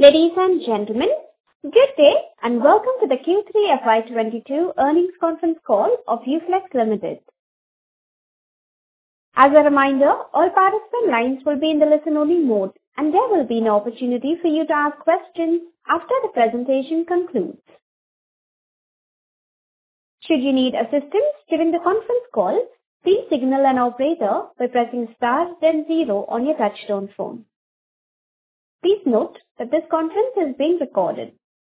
Ladies and gentlemen, good day and welcome to the Q3 FY22 earnings conference call of UFlex Limited. As a reminder, all participant lines will be in the listen-only mode, and there will be an opportunity for you to ask questions after the presentation concludes. Should you need assistance during the conference call, please signal an operator by pressing star then 0 on your touchtone phone. Please note that this conference is being recorded.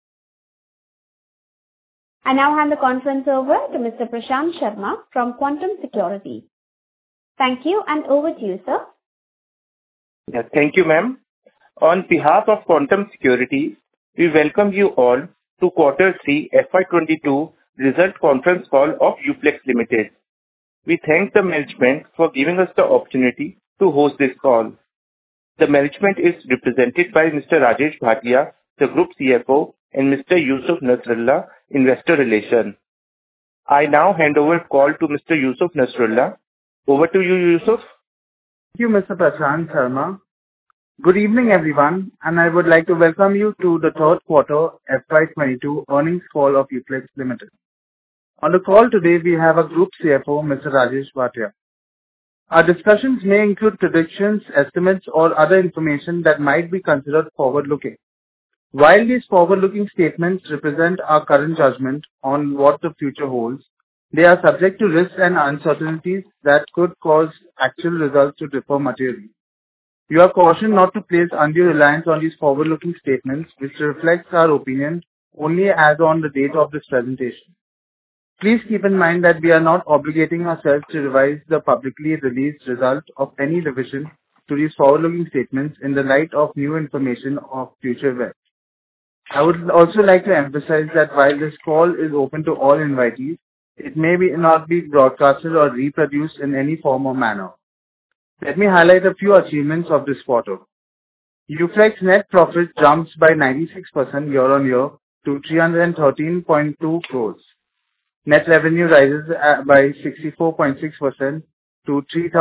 I now hand the conference over to Mr. Prashant Sharma from Quantum Securities. Thank you, and over to you, sir. Yeah, thank you, ma'am. On behalf of Quantum Securities, we welcome you all to Q3 FY22 result conference call of UFlex Limited. We thank the management for giving us the opportunity to host this call. The management is represented by Mr. Rajesh Bhatia, the Group CFO, and Mr. Yusuf Nasrallah, Investor Relations. I now hand over call to Mr. Yusuf Nasrallah. Over to you, Yusuf. Thank you, Mr. Prashant Sharma. Good evening, everyone, and I would like to welcome you to the third quarter FY22 earnings call of UFlex Limited. On the call today, we have a Group CFO, Mr. Rajesh Bhatia. Our discussions may include predictions, estimates, or other information that might be considered forward-looking. While these forward-looking statements represent our current judgment on what the future holds, they are subject to risks and uncertainties that could cause actual results to differ materially. You are cautioned not to place undue reliance on these forward-looking statements, which reflects our opinion only as on the date of this presentation. Please keep in mind that we are not obligating ourselves to revise the publicly released result of any revision to these forward-looking statements in the light of new information or future events. I would also like to emphasize that while this call is open to all invitees, it may not be broadcasted or reproduced in any form or manner. Let me highlight a few achievements of this quarter. UFlex net profit jumps by 96% year-on-year to 313.2 crores. Net revenue rises by 64.6% to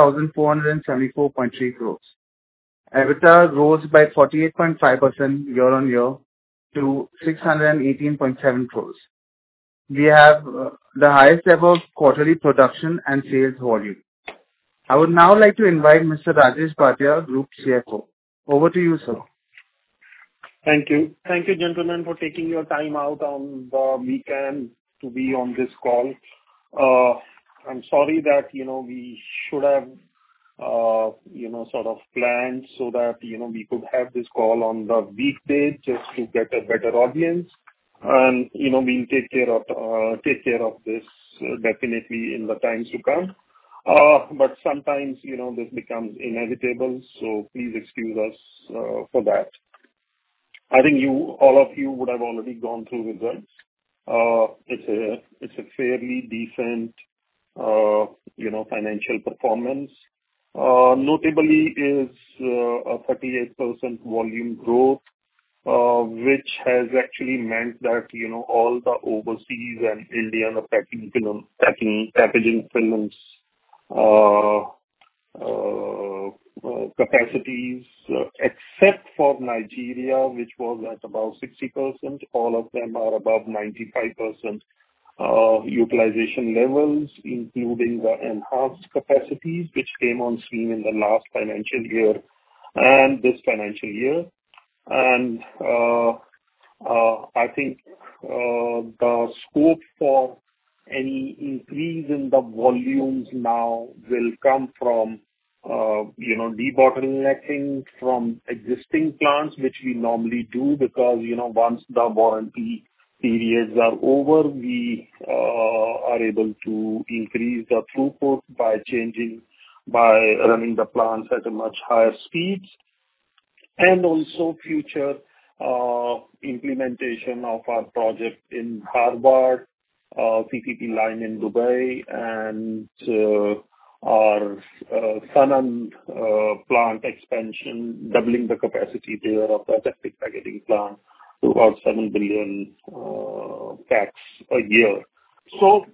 3,474.3 crores. EBITDA rose by 48.5% year-on-year to 618.7 crores. We have the highest ever quarterly production and sales volume. I would now like to invite Mr. Rajesh Bhatia, Group CFO. Over to you, sir. Thank you. Thank you, gentlemen, for taking your time out on the weekend to be on this call. I'm sorry that, we should have, sort of planned so that, we could have this call on the weekday just to get a better audience. And, we'll take care of this definitely in the times to come. But sometimes, this becomes inevitable, so please excuse us for that. I think all of you would have already gone through results. It's a fairly decent, financial performance. Notably is a 38% volume growth, which has actually meant that, all the overseas and Indian packaging films capacities, except for Nigeria, which was at about 60%, all of them are above 95% utilization levels, including the enhanced capacities, which came on stream in the last financial year and this financial year. And I think the scope for any increase in the volumes now will come from debottlenecking from existing plants, which we normally do because, once the warranty periods are over, we are able to increase the throughput by running the plants at a much higher speeds, and also future implementation of our project in Dharwad, CPP line in Dubai, and our Sanand plant expansion, doubling the capacity there of the aseptic packaging plant to about 7 billion packs a year. So,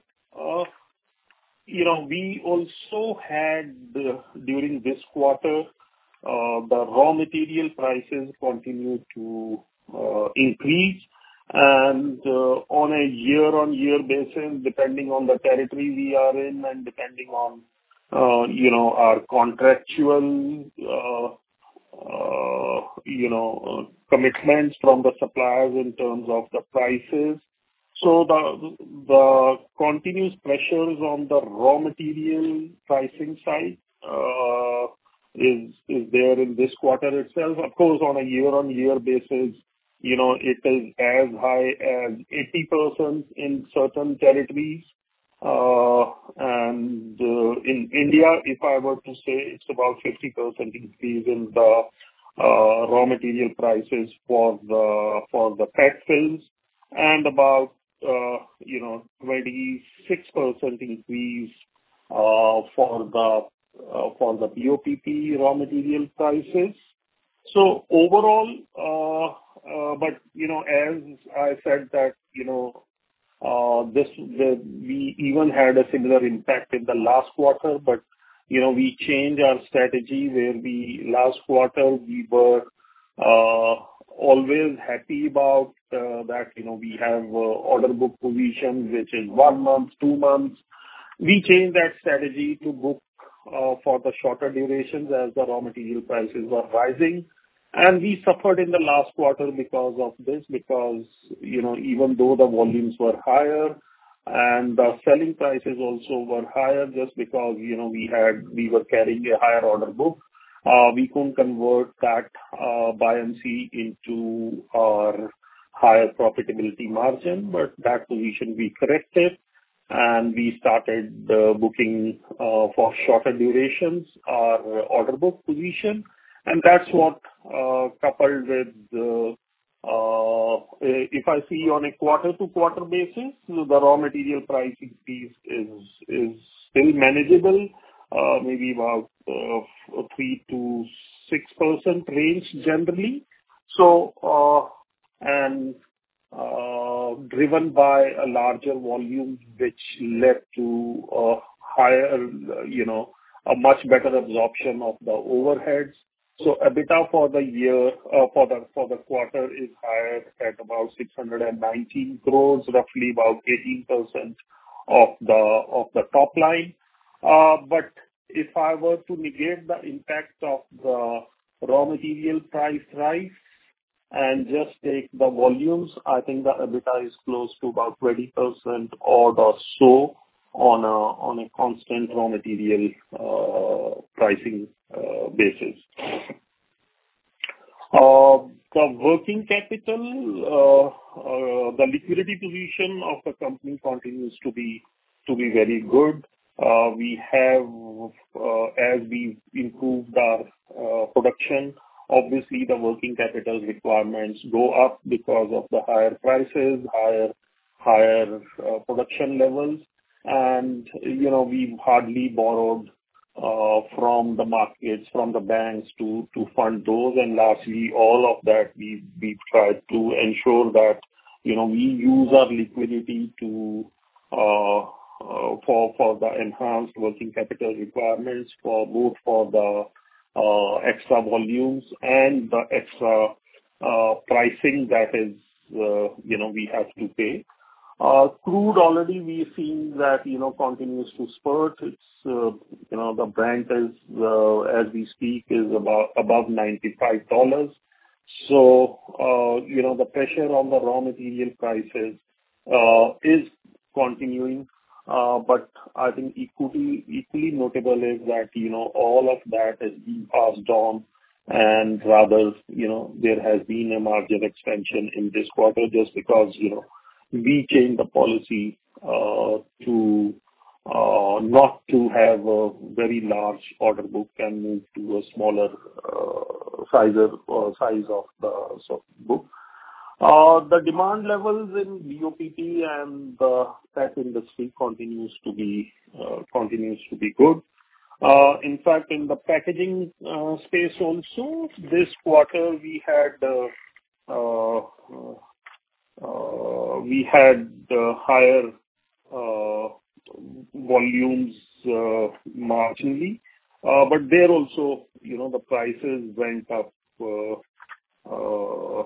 we also had during this quarter, the raw material prices continue to increase. And on a year-on-year basis, depending on the territory we are in and depending on our contractual commitments from the suppliers in terms of the prices. So the continuous pressures on the raw material pricing side is there in this quarter itself. Of course, on a year-on-year basis, it is as high as 80% in certain territories. And in India, if I were to say, it's about 50% increase in the raw material prices for the PET films, and about 26% increase for the BOPP raw material prices. So overall, but as I said that we even had a similar impact in the last quarter, but we changed our strategy where last quarter we were always happy about that we have order book position which is 1 month, 2 months. We changed that strategy to book for the shorter durations as the raw material prices were rising. And we suffered in the last quarter because of this, because, even though the volumes were higher and the selling prices also were higher, just because, we were carrying a higher order book, we couldn't convert that buoyancy into our higher profitability margin. But that position we corrected, and we started booking for shorter durations our order book position. And that's what, coupled with, if I see on a quarter-to-quarter basis, the raw material price increase is still manageable, maybe about 3 to 6% range generally. So, and driven by a larger volume, which led to a higher, a much better absorption of the overheads. So EBITDA for the year, for the quarter is higher at about 619 crores, roughly about 18% of the top line. But if I were to negate the impact of the raw material price rise and just take the volumes, I think the EBITDA is close to about 20% odd or so on a constant raw material pricing basis. The working capital, the liquidity position of the company continues to be very good. We have, as we improved our production, obviously the working capital requirements go up because of the higher prices, higher production levels. And, we've hardly borrowed from the markets, from the banks to fund those. And lastly, all of that we tried to ensure that, we use our liquidity to for the enhanced working capital requirements for the extra volumes and the extra pricing that is, we have to pay. Crude already we've seen that, continues to spurt. It's, the Brent is, as we speak, is above $95. So, the pressure on the raw material prices is continuing. But I think equally notable is that, all of that is being passed on, and rather, there has been a margin expansion in this quarter just because, we changed the policy to not to have a very large order book and move to a smaller size of the book. The demand levels in BOPP and the PET industry continues to be good. In fact, in the packaging space also, this quarter we had higher volumes marginally, but there also, the prices went up,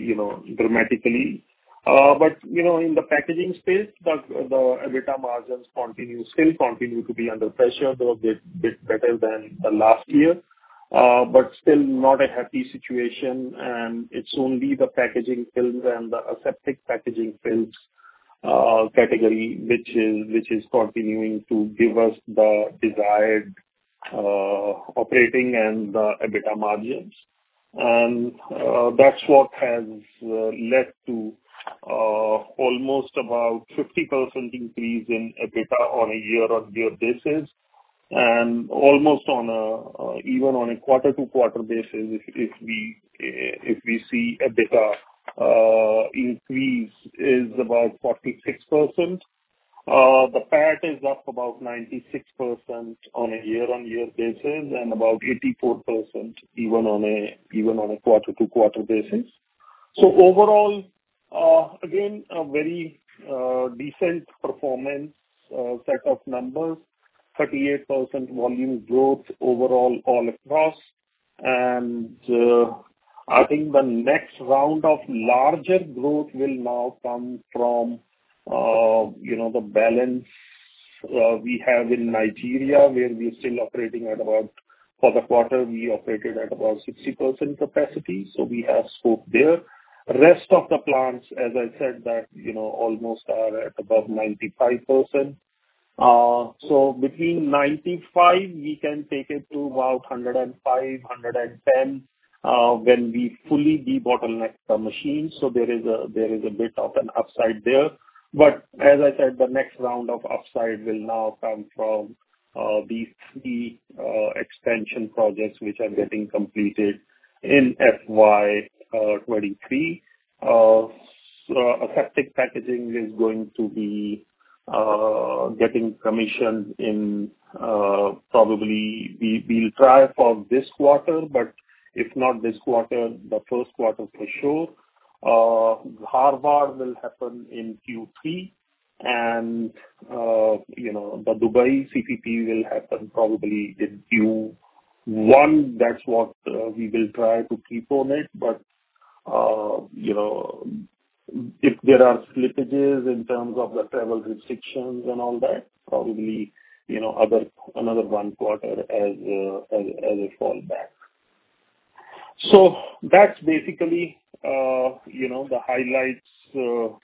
dramatically. But in the packaging space, the EBITDA margins still continue to be under pressure, though a bit better than the last year, but still not a happy situation. And it's only the packaging films and the aseptic packaging films category which is continuing to give us the desired operating and the EBITDA margins. And that's what has led to almost about 50% increase in EBITDA on a year-on-year basis, and almost even on a quarter-to-quarter basis, if we see EBITDA increase is about 46%. The PAT is up about 96% on a year-on-year basis, and about 84% even on a quarter-to-quarter basis. So overall, again, a very decent performance set of numbers, 38% volume growth overall all across. And I think the next round of larger growth will now come from the balance we have in Nigeria, where we are still operating at about, for the quarter, we operated at about 60% capacity. So we have scope there. Rest of the plants, as I said, that almost are at above 95%. So between 95, we can take it to about 105, 110 when we fully debottleneck the machine. So there is a bit of an upside there. But as I said, the next round of upside will now come from these three expansion projects which are getting completed in FY23. Aseptic packaging is going to be getting commissioned in probably we'll try for this quarter, but if not this quarter, the first quarter for sure. Dharwad will happen in Q3, and the Dubai CPP will happen probably in Q1. That's what we will try to keep on it. But if there are slippages in terms of the travel restrictions and all that, probably another one quarter as a fallback. So that's basically the highlights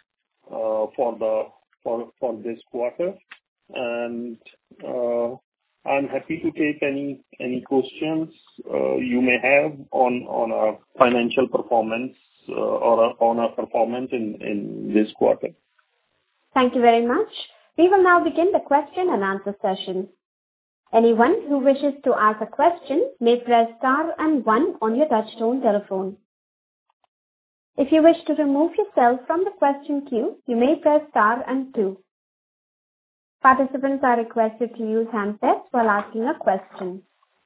for this quarter, and I'm happy to take any questions you may have on our financial performance or on our performance in this quarter. Thank you very much. We will now begin the question and answer session. Anyone who wishes to ask a question may press star and 1 on your touchtone telephone. If you wish to remove yourself from the question queue, you may press star and 2. Participants are requested to use handsets while asking a question.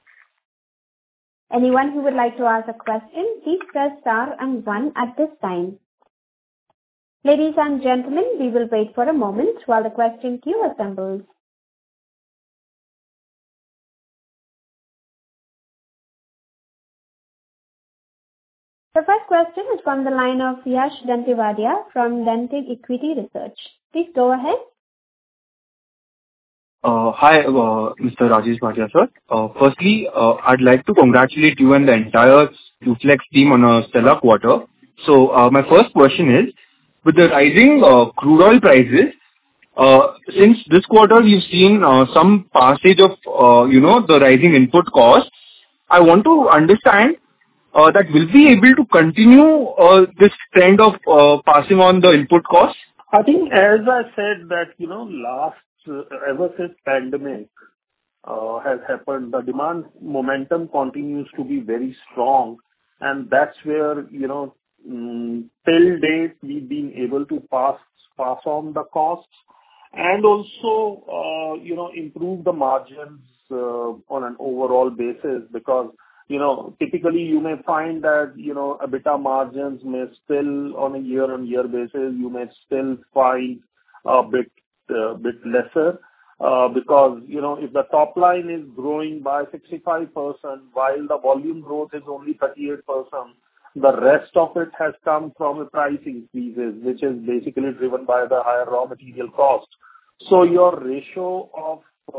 Anyone who would like to ask a question, please press star and 1 at this time. Ladies and gentlemen, we will wait for a moment while the question queue assembles. The first question is from the line of Yash Dantewadia from Dante Equity Research. Please go ahead. Hi, Mr. Rajesh Bhatia, sir. Firstly, I'd like to congratulate you and the entire Uflex team on a stellar quarter. So my first question is, with the rising crude oil prices, since this quarter we've seen some passage of the rising input costs, I want to understand that will we able to continue this trend of passing on the input costs? I think, as I said, that ever since pandemic has happened, the demand momentum continues to be very strong, and that's where till date we've been able to pass on the costs and also improve the margins on an overall basis, because typically you may find that EBITDA margins may still, on a year-on-year basis, you may still find a bit lesser because if the top line is growing by 65% while the volume growth is only 38%, The rest of it has come from the price increases, which is basically driven by the higher raw material cost. So your ratio of,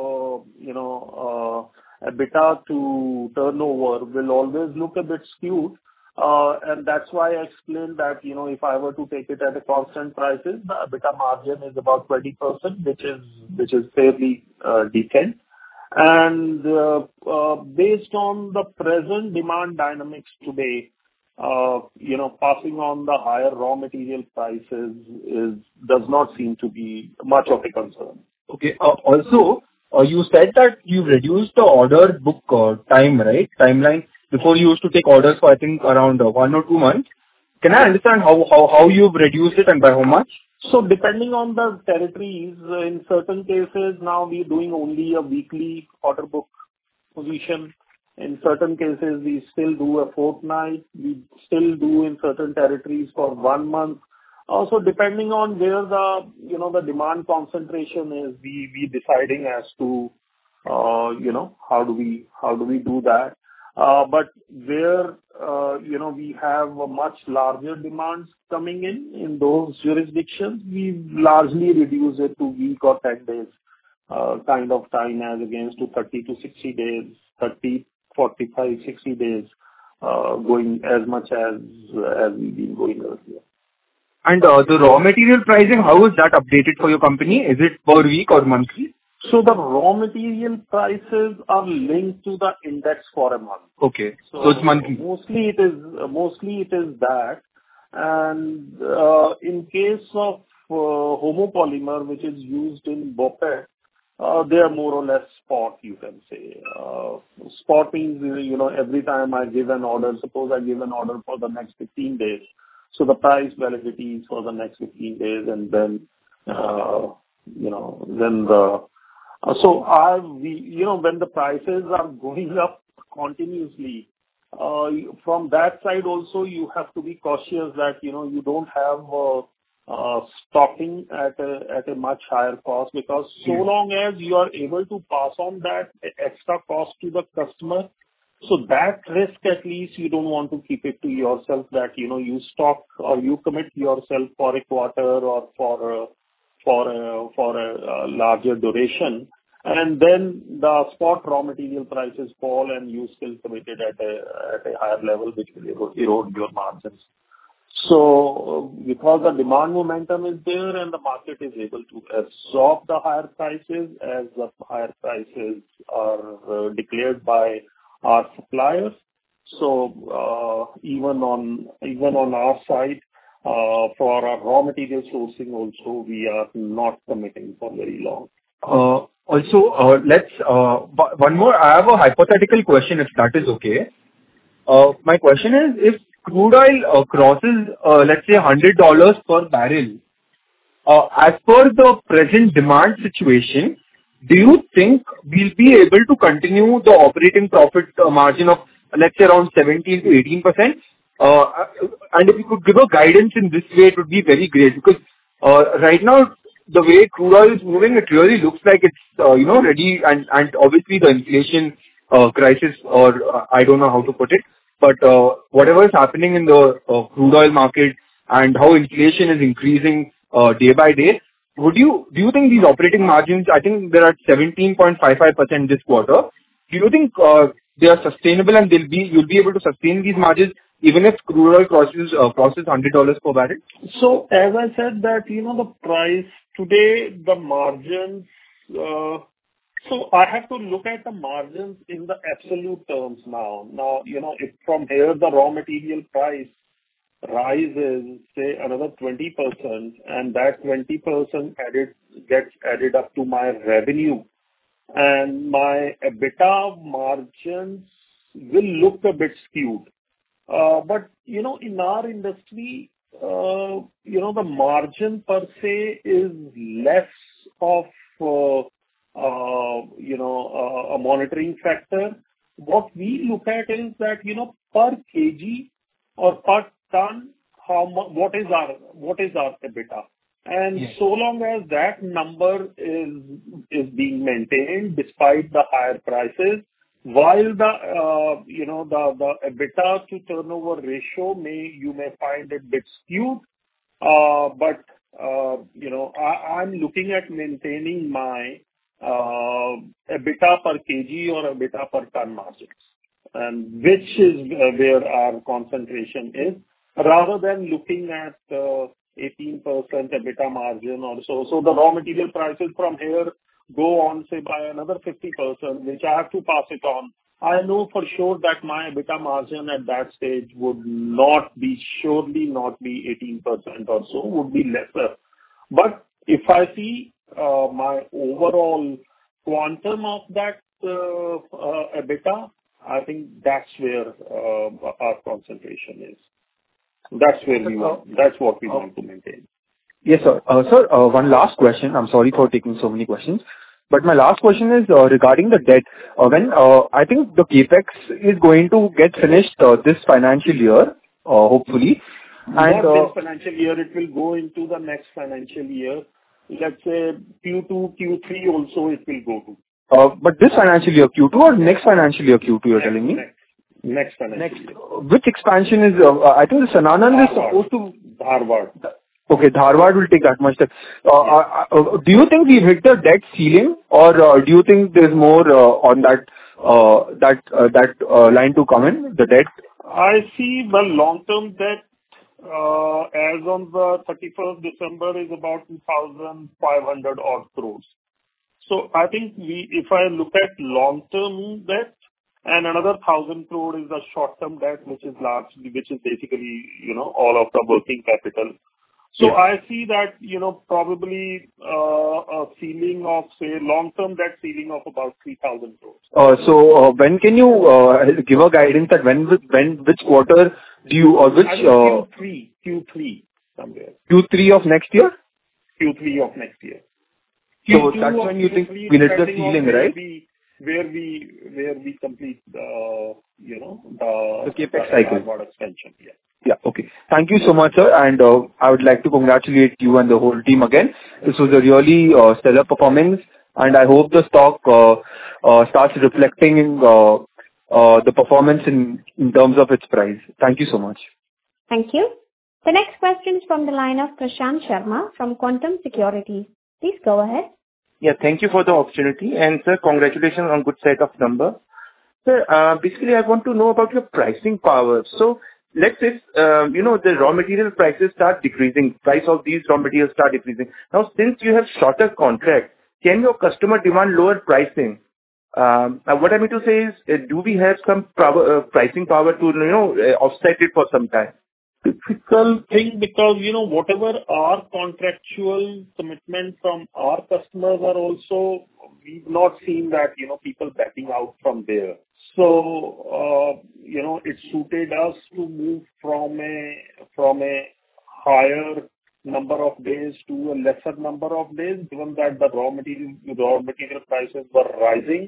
EBITDA to turnover will always look a bit skewed. And that's why I explained that, if I were to take it at a constant prices, the EBITDA margin is about 20%, which is fairly decent. And based on the present demand dynamics today, passing on the higher raw material prices does not seem to be much of a concern. Okay. Also, you said that you reduced the order book time, right? Timeline. Before you used to take orders for, I think, around 1 or 2 months. Can I understand how you've reduced it and by how much? So depending on the territories, in certain cases, now we're doing only a weekly order book position. In certain cases, we still do a fortnight. We still do in certain territories for 1 month. Also, depending on where the demand concentration is, we deciding as to, how do we do that. But where, we have a much larger demands coming in those jurisdictions, we largely reduce it to week or 10 days, kind of time as against to 30 to 60 days, 30, 45, 60 days, going as much as we've been going earlier. And the raw material pricing, how is that updated for your company? Is it per week or monthly? So the raw material prices are linked to the index for a month. Okay. So it's monthly. Mostly it is that. And in case of homopolymer, which is used in BOPET, they are more or less spot, you can say. Spot means, every time I give an order, suppose I give an order for the next 15 days. So the price validity is for the next 15 days, and then, when the prices are going up continuously, from that side also you have to be cautious that, you don't have stocking at a much higher cost, because so long as you are able to pass on that extra cost to the customer, so that risk at least you don't want to keep it to yourself, that, you stock or you commit yourself for a quarter or for a larger duration, and then the spot raw material prices fall and you still committed at a higher level, which will erode your margins. So because the demand momentum is there and the market is able to absorb the higher prices, as the higher prices are declared by our suppliers. So even on our side, for our raw material sourcing also, we are not committing for very long. Let's one more. I have a hypothetical question, if that is okay. My question is, if crude oil crosses, let's say $100 per barrel, as per the present demand situation, do you think we'll be able to continue the operating profit margin of, let's say, around 17 to 18%? And if you could give a guidance in this way, it would be very great, because right now, the way crude oil is moving, it really looks like it's, ready, and obviously the inflation crisis, or I don't know how to put it, but whatever is happening in the crude oil market and how inflation is increasing day by day, do you think these operating margins, I think they're at 17.55% this quarter, do you think they are sustainable and you'll be able to sustain these margins even if crude oil crosses $100 per barrel? So as I said that, the price today, the margins, so I have to look at the margins in the absolute terms now. Now, if from here the raw material price rises, say another 20%, and that 20% gets added up to my revenue, and my EBITDA margins will look a bit skewed. But, in our industry, the margin per se is less of, a monitoring factor. What we look at is that, per kg or per ton, what is our EBITDA? And yes, so long as that number is being maintained despite the higher prices, While the EBITDA to turnover ratio you may find it a bit skewed, but I'm looking at maintaining my EBITDA per kg or EBITDA per ton margins, and which is where our concentration is, rather than looking at 18% EBITDA margin or so. So the raw material prices from here go on, say, by another 50%, which I have to pass it on. I know for sure that my EBITDA margin at that stage would surely not be 18% or so, would be lesser. But if I see my overall quantum of that EBITDA, I think that's where our concentration is. That's what we want to maintain. Yes, sir. Sir, one last question. I'm sorry for taking so many questions, but my last question is regarding the debt. When I think the CapEx is going to get finished this financial year, hopefully. Not this financial year, it will go into the next financial year. Let's say Q2, Q3 also it will go to. But this financial year Q2 or next financial year Q2, you're telling me? Next financial year. Which expansion is, I think the Sanand is supposed to... Dharwad. Okay, Dharwad will take that much time. Do you think we've hit the debt ceiling, or do you think there's more on that line to come in, the debt? I see the long-term debt as on the 31st December is about 2,500 odd crores. So I think if I look at long-term debt, and another 1,000 crore is the short-term debt, which is basically, all of the working capital. So yes. I see that, probably a ceiling of, say, long-term debt ceiling of about 3,000 crores. So when can you give a guidance that which quarter do you, or which... Q3 somewhere. Q3 of next year? Q3 of next year. So that's when you think we'll hit the ceiling, right? Where we complete the CapEx cycle. Extension, yeah. Yeah, okay. Thank you so much, sir. And I would like to congratulate you and the whole team again. This was a really stellar performance, and I hope the stock starts reflecting in the performance in terms of its price. Thank you so much. Thank you. The next question is from the line of Prashant Sharma from Quantum Securities. Please go ahead. Yeah, thank you for the opportunity. And sir, congratulations on good set of numbers. Sir, basically I want to know about your pricing power. So let's say, the raw material prices start decreasing, price of these raw materials start decreasing. Now, since you have shorter contract, can your customer demand lower pricing? What I mean to say is, do we have some pricing power to, offset it for some time? Difficult thing, because, whatever our contractual commitment from our customers are also, we've not seen that, people backing out from there. So, it suited us to move from a higher number of days to a lesser number of days, given that the raw material prices were rising.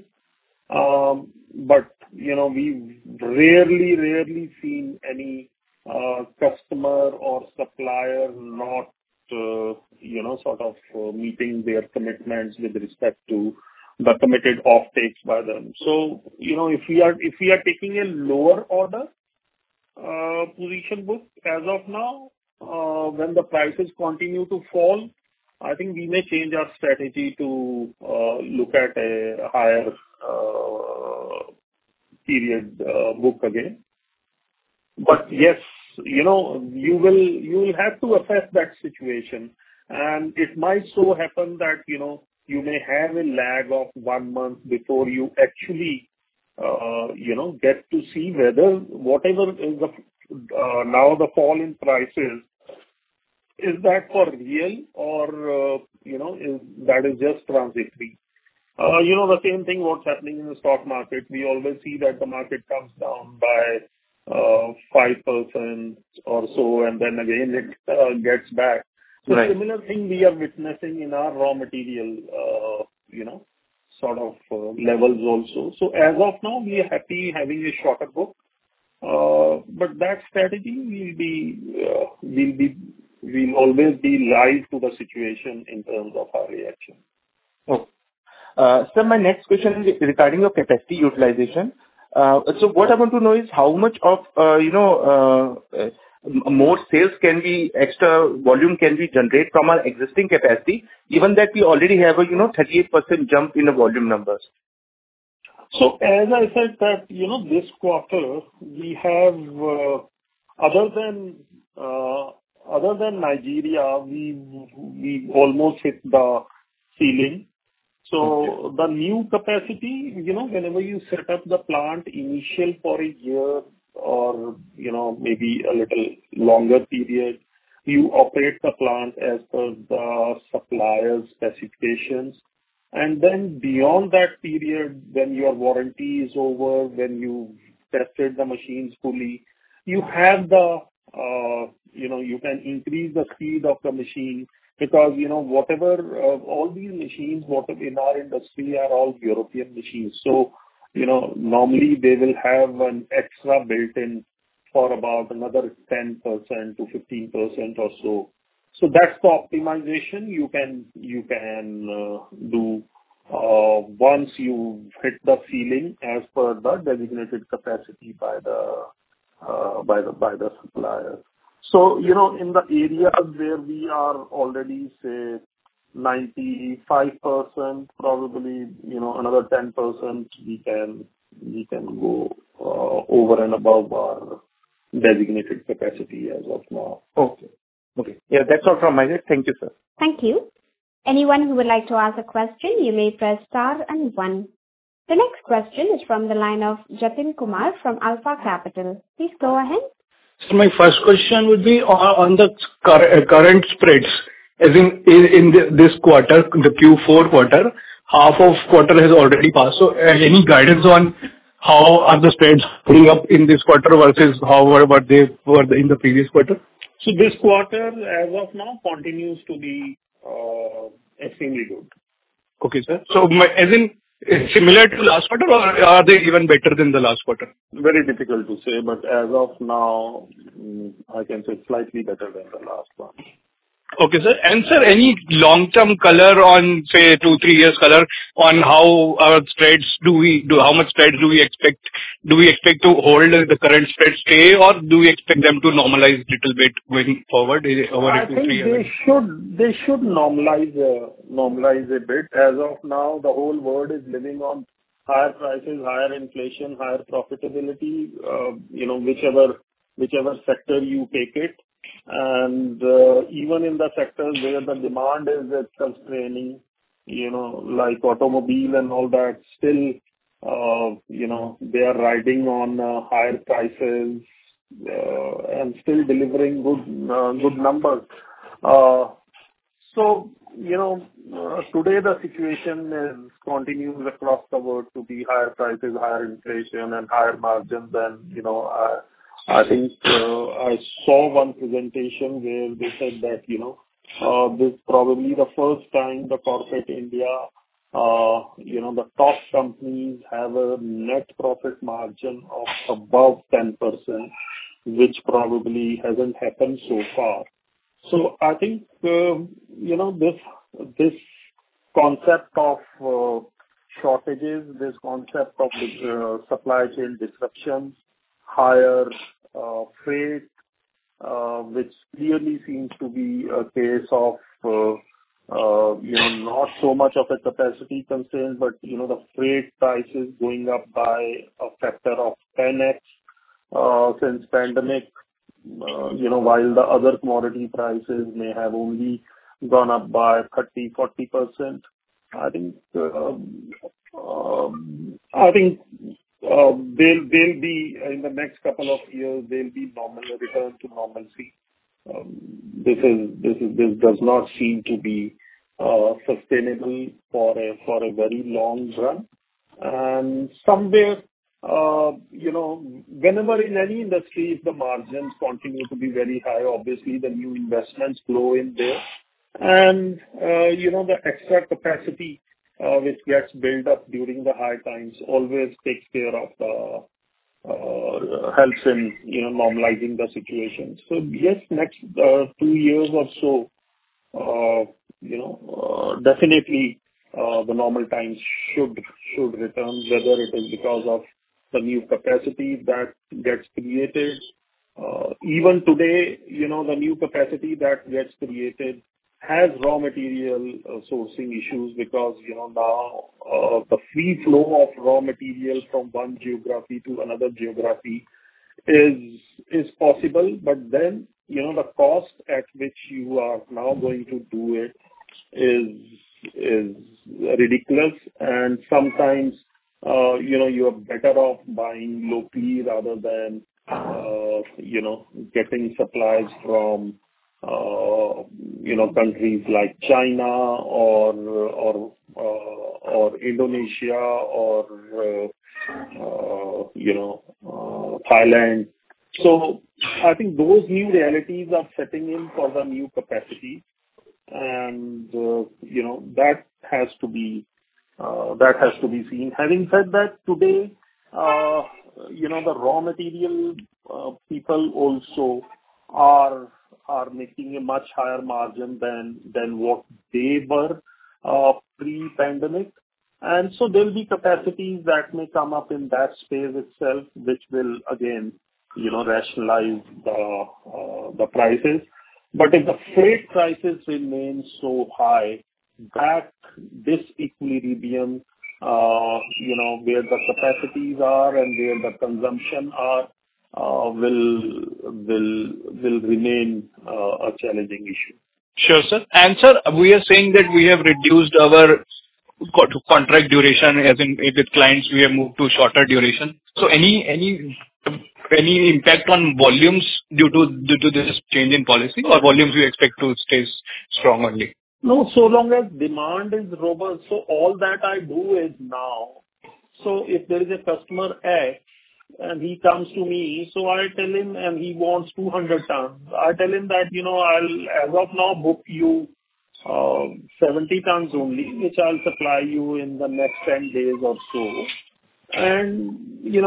But, we've rarely seen any customer or supplier not, meeting their commitments with respect to the committed offtakes by them. So, if we are taking a lower order position book as of now, when the prices continue to fall, I think we may change our strategy to look at a higher period book again. But yes, you will have to assess that situation, and it might so happen that you may have a lag of 1 month before you actually get to see whether whatever is now the fall in prices, is that for real, or that is just transitory. The same thing what's happening in the stock market. We always see that the market comes down by 5% or so, and then again it gets back. So right. Similar thing we are witnessing in our raw material, levels also. So as of now, we are happy having a shorter book, but that strategy will always be live to the situation in terms of our reaction. Oh. Sir, my next question is regarding your capacity utilization. So what I want to know is how much of, more sales can be, extra volume can we generate from our existing capacity, given that we already have a, 38% jump in the volume numbers? So as I said that, this quarter we have, other than Nigeria, we almost hit the ceiling. So the new capacity, whenever you set up the plant initial for a year or, maybe a little longer period, you operate the plant as per the supplier's specifications. And then beyond that period, when your warranty is over, when you tested the machines fully, you have the, you can increase the speed of the machine because, whatever, all these machines, whatever in our industry are all European machines. So, normally they will have an extra built in for about another 10% to 15% or so. So that's the optimization you can do once you hit the ceiling as per the designated capacity by the supplier. So in the areas where we are already say 95%, probably another 10% we can go over and above our designated capacity as of now. Okay. Yeah, that's all from my side. Thank you, sir. Thank you. Anyone who would like to ask a question, you may press star and 1. The next question is from the line of Jatin Kumar from Alpha Capital. Please go ahead. So my first question would be on the current spreads. As in this quarter, the Q4 quarter, half of quarter has already passed. So any guidance on how are the spreads putting up in this quarter versus how what they were in the previous quarter? So this quarter, as of now, continues to be extremely good. Okay, sir. So as in similar to last quarter, or are they even better than the last quarter? Very difficult to say, but as of now, I can say slightly better than the last one. Okay, sir. And sir, any long-term color on, say, 2-3 years color on how our spreads how much spreads do we expect? Do we expect to hold the current spread stay, or do we expect them to normalize little bit going forward over 2-3 years? They should normalize a bit. As of now, the whole world is living on higher prices, higher inflation, higher profitability, whichever sector you take it. And even in the sectors where the demand is constraining, like automobile and all that, still, they are riding on higher prices and still delivering good numbers. So, today the situation continues across the world to be higher prices, higher inflation, and higher margins. And I think I saw one presentation where they said that, this is probably the first time the corporate India, the top companies have a net profit margin of above 10%, which probably hasn't happened so far. So I think, this concept of shortages, this concept of supply chain disruptions, higher freight, which clearly seems to be a case of, not so much of a capacity constraint, but, the freight prices going up by a factor of 10x since pandemic, while the other commodity prices may have only gone up by 30-40%. I think they'll be in the next couple of years. They'll be return to normalcy. This does not seem to be sustainable for a very long run. And somewhere, whenever in any industry, if the margins continue to be very high, obviously the new investments flow in there, and the extra capacity which gets built up during the high times always takes care of helps in normalizing the situation. So yes, next 2 years or so, definitely the normal times should return, whether it is because of the new capacity that gets created. Even today, the new capacity that gets created has raw material sourcing issues because, now the free flow of raw material from one geography to another geography is possible. But then, the cost at which you are now going to do it is ridiculous. And sometimes, you are better off buying locally rather than, getting supplies from, countries like China or Indonesia or, Thailand. So I think those new realities are setting in for the new capacity. And, that has to be seen. Having said that, today, the raw material people also are making a much higher margin than what they were pre-pandemic. And so there will be capacities that may come up in that space itself, which will again, rationalize the prices. But if the freight prices remain so high, that disequilibrium, where the capacities are and where the consumption are, will remain a challenging issue. Sure, sir. And sir, we are saying that we have reduced our contract duration, as in with clients, we have moved to shorter duration. So any impact on volumes due to this change in policy, or volumes you expect to stay strong only? No, so long as demand is robust. So all that I do is now. So if there is a customer X and he comes to me, so I tell him, and he wants 200 tons. I tell him that, I'll as of now book you 70 tons only, which I'll supply you in the next 10 days or so. And,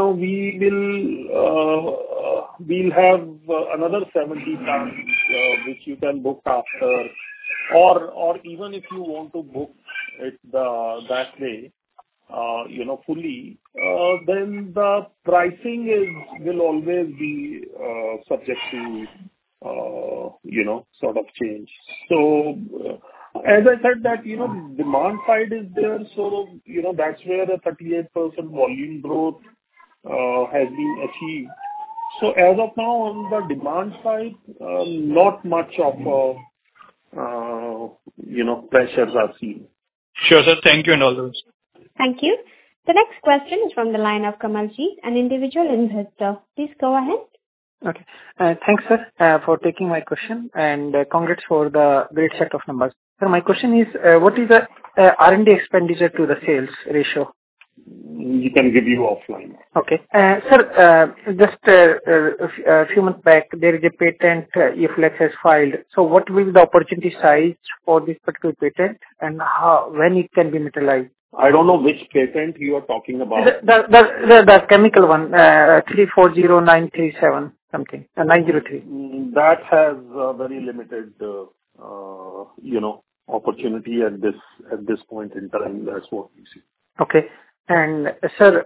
we'll have another 70 tons, which you can book after, or even if you want to book it that way, fully, then the pricing will always be subject to, sort of change. So, as I said that, demand side is there, so, that's where the 38% volume growth has been achieved. So as of now, on the demand side, not much of pressures are seen. Sure, sir. Thank you and all those. Thank you. The next question is from the line of Kamalji, an individual investor. Please go ahead. Okay. Thanks, sir, for taking my question, and congrats for the great set of numbers. Sir, my question is, what is the R&D expenditure to the sales ratio? We can give you offline. Okay. Sir, just a few months back, there is a patent Uflex has filed. So what will be the opportunity size for this particular patent, and when it can be materialized? I don't know which patent you are talking about. The chemical one, 340937 something, 903. That has very limited, opportunity at this point in time. That's what we see. Okay. And sir,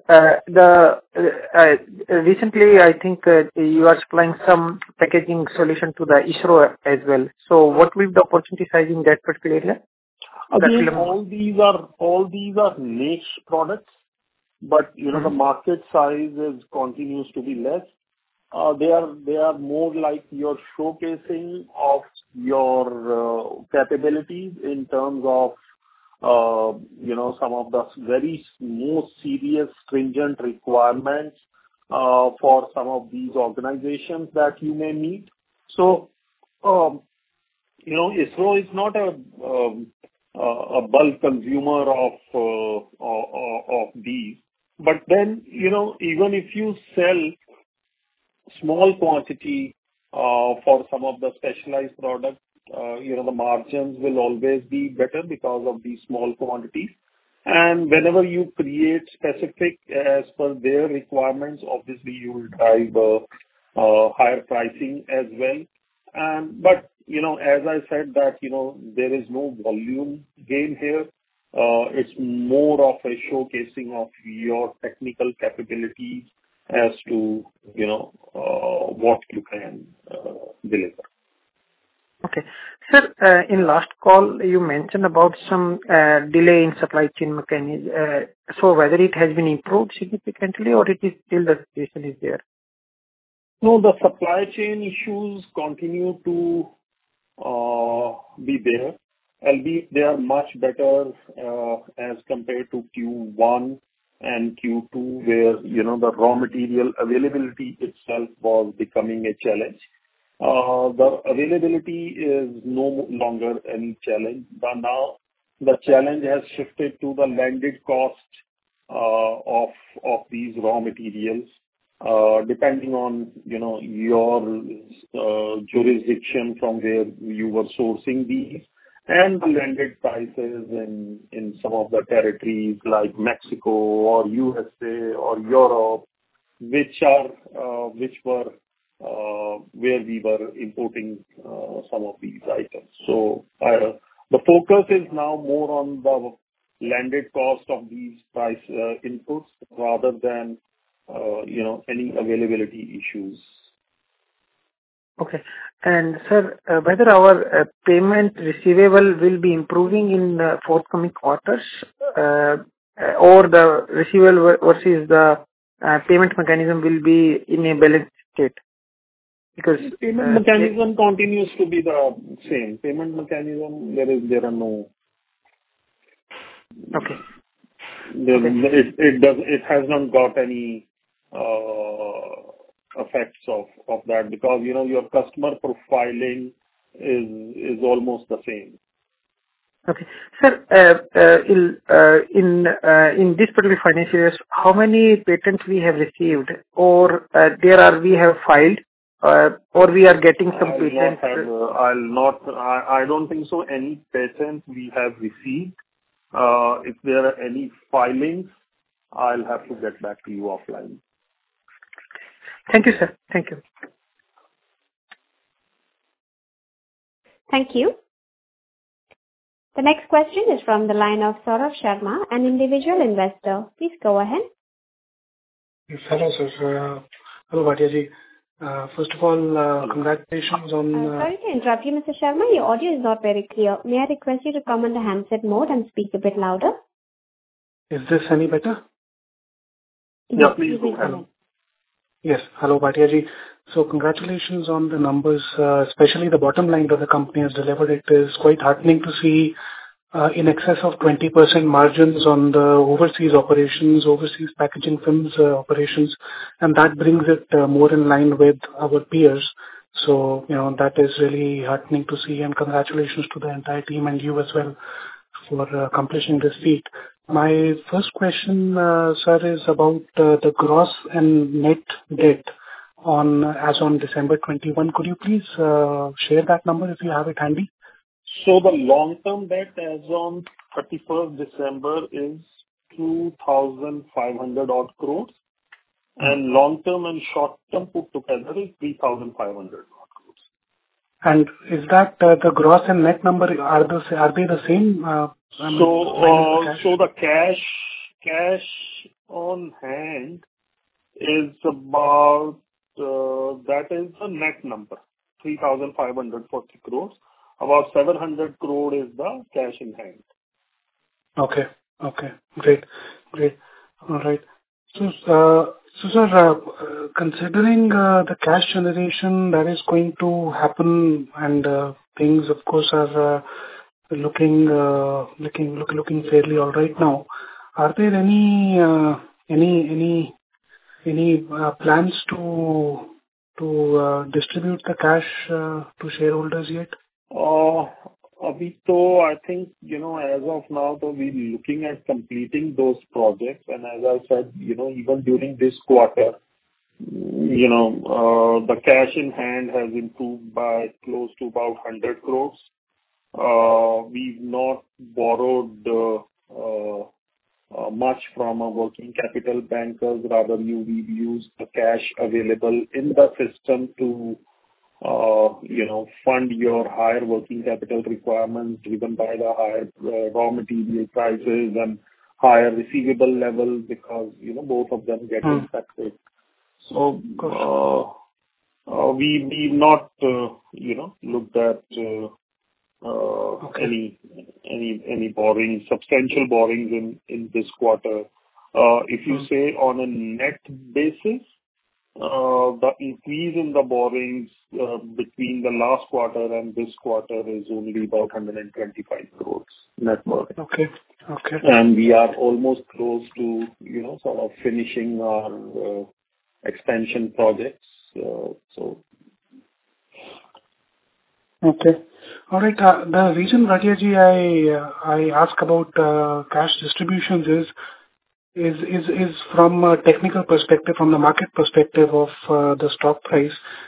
recently I think you are supplying some packaging solution to the ISRO as well. So what will be the opportunity size in that particular area? Again, all these are niche products, but the market size continues to be less. They are more like your showcasing of your capabilities in terms of some of the very most serious stringent requirements for some of these organizations that you may meet. So, ISRO is not a bulk consumer of these. But then, even if you sell small quantity for some of the specialized products, the margins will always be better because of these small quantities. And whenever you create specific as per their requirements, obviously you will drive higher pricing as well. But as I said that, there is no volume gain here. It's more of a showcasing of your technical capabilities as to, what you can deliver. Okay. Sir, in last call, you mentioned about some delay in supply chain mechanism. So whether it has been improved significantly or it is still the situation is there? No, the supply chain issues continue to be there, albeit they are much better as compared to Q1 and Q2, where, the raw material availability itself was becoming a challenge. The availability is no longer any challenge, but now the challenge has shifted to the landed cost of these raw materials, depending on, your jurisdiction from where you were sourcing these, and the landed prices in some of the territories like Mexico or USA or Europe, which were where we were importing some of these items. So the focus is now more on the landed cost of these price inputs rather than any availability issues. Okay. And sir, whether our payment receivable will be improving in the forthcoming quarters, or the receivable versus the payment mechanism will be in a balanced state? Because payment mechanism continues to be the same. Payment mechanism, there are no. Okay. It has not got any effects of that, because your customer profiling is almost the same. Okay. Sir, in this particular financial year, how many patents we have received, or we have filed, or we are getting some patents? I don't think so. Any patents we have received. If there are any filings, I'll have to get back to you offline. Thank you, sir. Thank you. Thank you. The next question is from the line of Saurabh Sharma, an individual investor. Please go ahead. Yes, hello, sir. Hello, Bhatia ji. First of all, congratulations on... Sorry to interrupt you, Mr. Sharma. Your audio is not very clear. May I request you to come on the handset mode and speak a bit louder? Is this any better? Yeah, please go ahead. Yes. Hello, Bhatia ji. So congratulations on the numbers, especially the bottom line that the company has delivered. It is quite heartening to see in excess of 20% margins on the overseas operations, overseas packaging films operations, and that brings it more in line with our peers. So, that is really heartening to see, and congratulations to the entire team and you as well for accomplishing this feat. My first question, sir, is about the gross and net debt as on December 21. Could you please share that number if you have it handy? So the long-term debt as on 31st December is 2,500 odd crores, and long-term and short-term put together is 3,500 odd crores. And is that the gross and net number, are they the same? So the cash on hand is about, that is the net number, 3,540 crores. About 700 crore is the cash in hand. Okay. Great. All right. So, sir, considering the cash generation that is going to happen, and things, of course, are looking fairly all right now, are there any plans to distribute the cash to shareholders yet? Abhito, I think, as of now, though, we're looking at completing those projects. And as I said, even during this quarter, the cash in hand has improved by close to about 100 crores. We've not borrowed much from our working capital bankers. Rather, we've used the cash available in the system to fund your higher working capital requirements driven by the higher raw material prices and higher receivable levels because, both of them get impacted. So, we've not, looked at any borrowings, substantial borrowings in this quarter. If you say on a net basis, the increase in the borrowings between the last quarter and this quarter is only about 125 crores net borrowing. Okay. And we are almost close to, sort of finishing our expansion projects. Okay. All right. The reason, Bhatia-ji, I ask about cash distributions is from a technical perspective, from the market perspective of the stock price.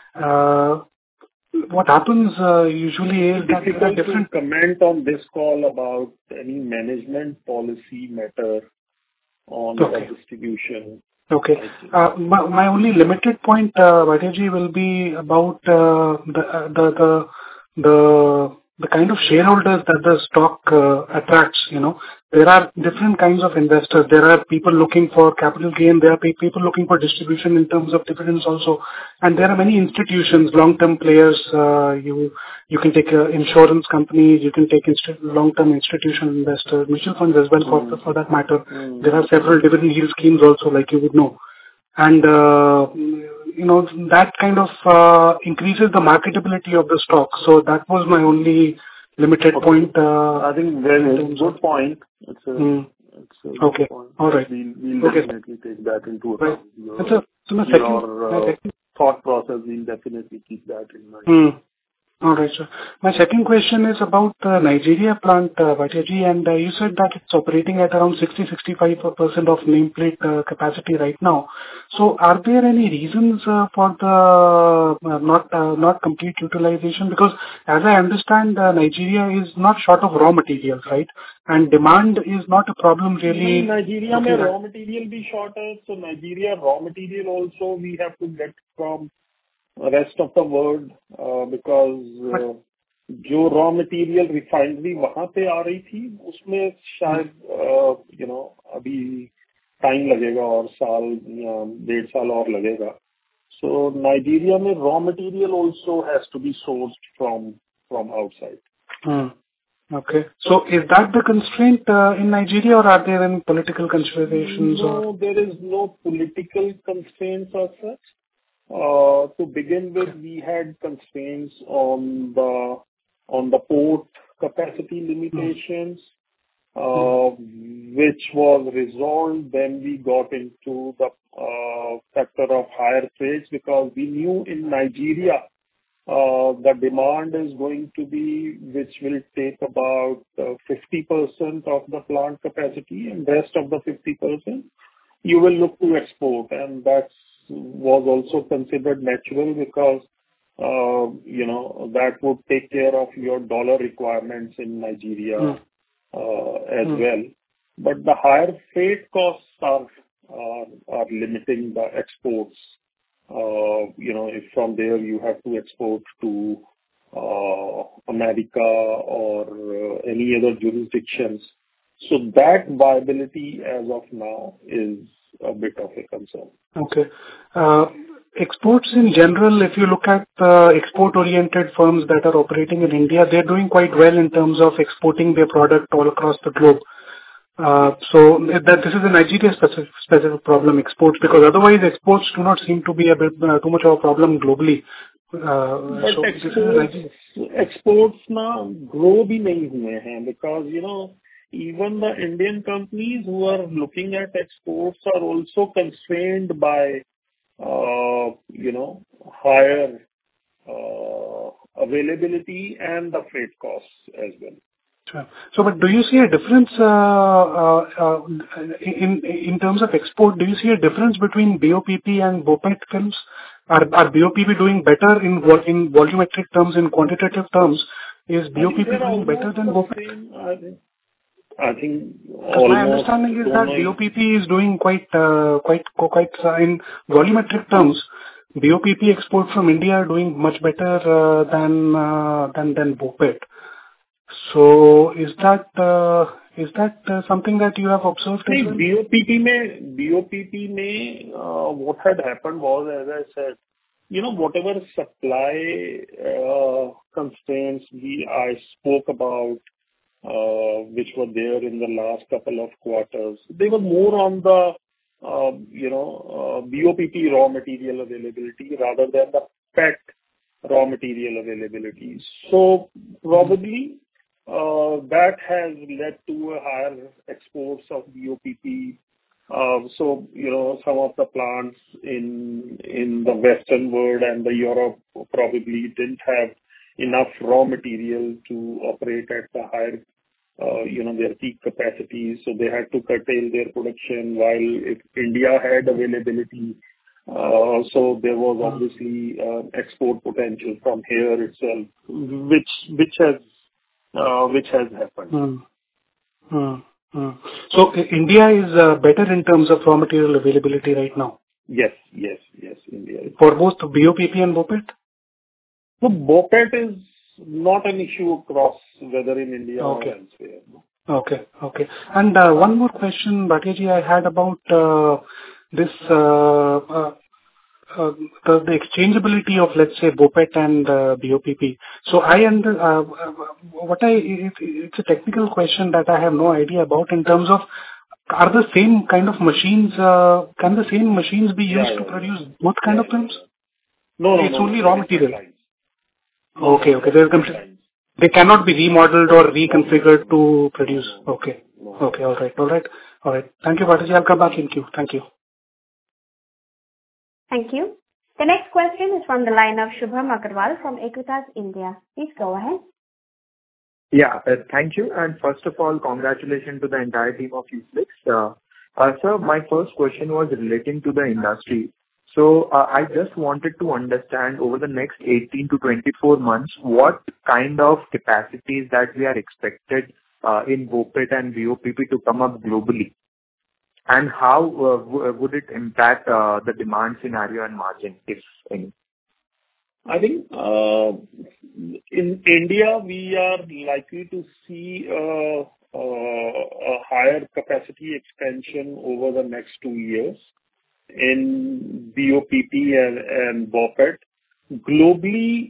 What happens usually is that there are different... to comment on this call about any management policy matter on the distribution. Okay. My only limited point, Bhatia-ji, will be about the kind of shareholders that the stock attracts. There are different kinds of investors. There are people looking for capital gain. There are people looking for distribution in terms of dividends also. And there are many institutions, long-term players. You can take insurance companies. You can take long-term institutional investors, mutual funds as well for that matter. There are several dividend yield schemes also, like you would know. And, that kind of increases the marketability of the stock. So that was my only limited point. I think very good point. It's a good point. All right. We'll definitely take that into account. Your thought process, we'll definitely keep that in mind. All right, sir. My second question is about the Nigeria plant, Bhatia-ji, and you said that it's operating at around 60-65% of nameplate capacity right now. So are there any reasons for the not complete utilization? Because as I understand, Nigeria is not short of raw materials, right? And demand is not a problem really. In Nigeria, raw material be shorter. So Nigeria raw material also we have to get from rest of the world because जो raw material refinery वहाँ पे आ रही थी उसमें शायद अभी time लगेगा और डेढ़ साल और लगेगा. So Nigeria में raw material also has to be sourced from outside. Okay. So is that the constraint in Nigeria, or are there any political considerations? No, there is no political constraints as such. To begin with, we had constraints on the port capacity limitations, which was resolved. Then we got into the factor of higher freights because we knew in Nigeria the demand is going to be, which will take about 50% of the plant capacity, and rest of the 50% you will look to export, and that was also considered natural because that would take care of your dollar requirements in Nigeria as well. But the higher freight costs are limiting the exports. If from there you have to export to America or any other jurisdictions. So that viability as of now is a bit of a concern. Okay. Exports in general, if you look at export-oriented firms that are operating in India, they're doing quite well in terms of exporting their product all across the globe. So that this is a Nigeria specific problem, exports, because otherwise exports do not seem to be a bit too much of a problem globally. But so exports now grow bhi nahi hue hain because even the Indian companies who are looking at exports are also constrained by higher availability and the freight costs as well. Sure. So, but do you see a difference in terms of export? Do you see a difference between BOPP and BOPET films? Are BOPP doing better in volumetric terms, in quantitative terms? Is BOPP doing better than BOPET? I think my understanding is that BOPP is doing quite in volumetric terms. BOPP exports from India are doing much better than BOPET. So is that something that you have observed as well? BOPP में what had happened was, as I said, whatever supply constraints I spoke about, which were there in the last couple of quarters, they were more on the BOPP raw material availability rather than the PET raw material availability. So probably that has led to a higher exports of BOPP. So some of the plants in the Western world and the Europe probably didn't have enough raw material to operate at the higher their peak capacities, so they had to curtail their production, while if India had availability, so there was obviously export potential from here itself, which has happened. So India is better in terms of raw material availability right now? Yes, India is. For both BOPP and BOPET? So BOPET is not an issue across, whether in India or elsewhere. Okay. And one more question, Bhatia, I had about this the exchangeability of, let's say, BOPET and BOPP. So it's a technical question that I have no idea about in terms of, are the same kind of machines, can the same machines be used to produce both kind of films? No. It's only raw material. Okay. They cannot be remodeled or reconfigured to produce. Okay. All right. Thank you, Bhatia. I'll come back in queue. Thank you. Thank you. The next question is from the line of Shubham Agarwal from Equitas India. Please go ahead. Yeah, thank you. And first of all, congratulations to the entire team of Uflex. Sir, my first question was relating to the industry. So I just wanted to understand over the next 18 to 24 months, what kind of capacities that we are expected in BOPET and BOPP to come up globally, and how would it impact the demand scenario and margin, if any? I think in India, we are likely to see a higher capacity expansion over the next 2 years in BOPP and BOPET. Globally,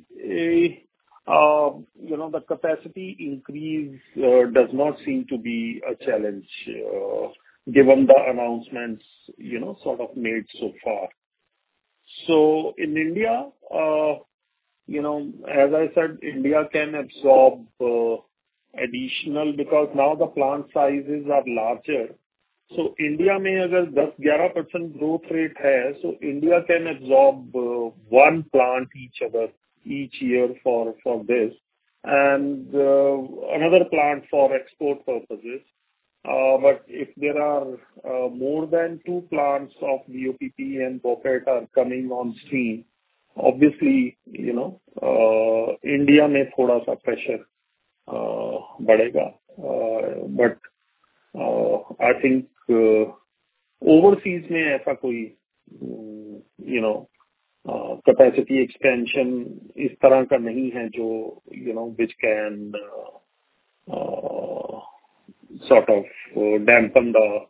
the capacity increase does not seem to be a challenge, given the announcements, sort of made so far. So in India, as I said, India can absorb additional, because now the plant sizes are larger. So India में अगर 10-11% growth rate है, so India can absorb one plant each year for this, and another plant for export purposes. But if there are more than 2 plants of BOPP and BOPET are coming on stream, obviously, India में थोड़ा सा pressure बढ़ेगा. But I think overseas में ऐसा कोई capacity expansion इस तरह का नहीं है जो which can sort of dampen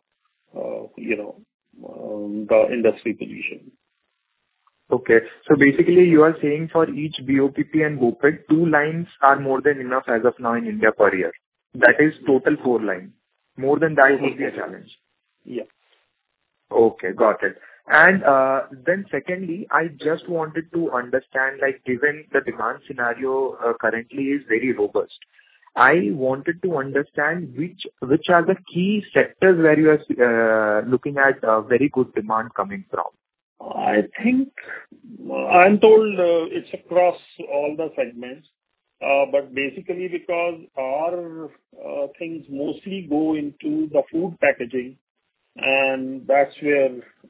the industry position. Okay. So basically, you are saying for each BOPP and BOPET, 2 lines are more than enough as of now in India per year. That is total 4 lines. More than that would be a challenge. Yeah. Okay, got it. And then secondly, I just wanted to understand, like, given the demand scenario currently is very robust, I wanted to understand which are the key sectors where you are looking at very good demand coming from. I think I'm told it's across all the segments, but basically because our things mostly go into the food packaging, and that's where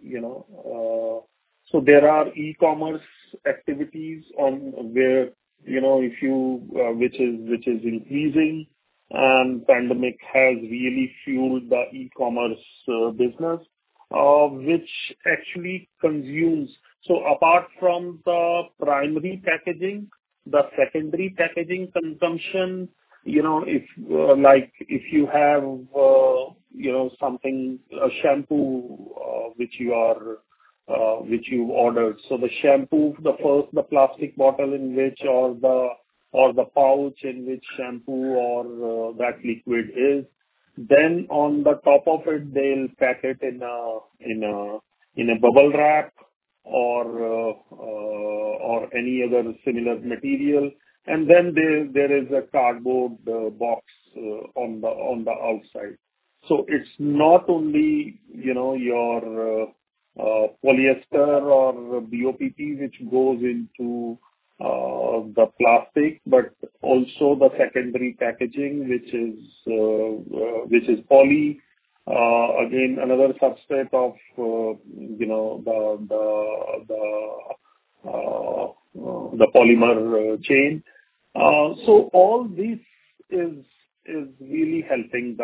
so there are e-commerce activities on where if you which is increasing, and pandemic has really fueled the e-commerce business, which actually consumes. So apart from the primary packaging, the secondary packaging consumption, if you have, something, a shampoo, which you ordered. So the shampoo, the plastic bottle in which, or the pouch in which shampoo or that liquid is. Then on the top of it, they'll pack it in a bubble wrap or any other similar material. And then there is a cardboard box on the outside. So it's not only, your polyester or BOPP which goes into the plastic, but also the secondary packaging, which is poly. Again, another substrate of the polymer chain. So all this is really helping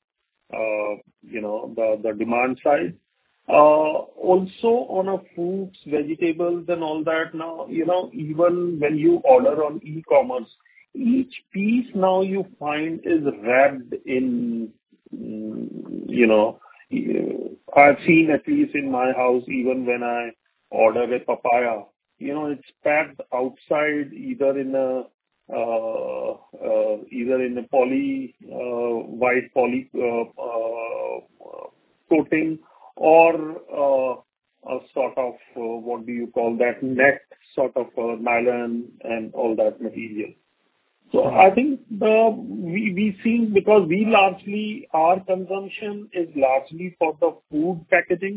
the demand side. Also on a fruits, vegetables and all that now, even when you order on e-commerce, each piece now you find is wrapped in, I've seen, at least in my house, even when I order a papaya, it's packed outside either in a white poly coating, or a sort of what do you call that, net sort of nylon and all that material. So I think we see, because our consumption is largely for the food packaging.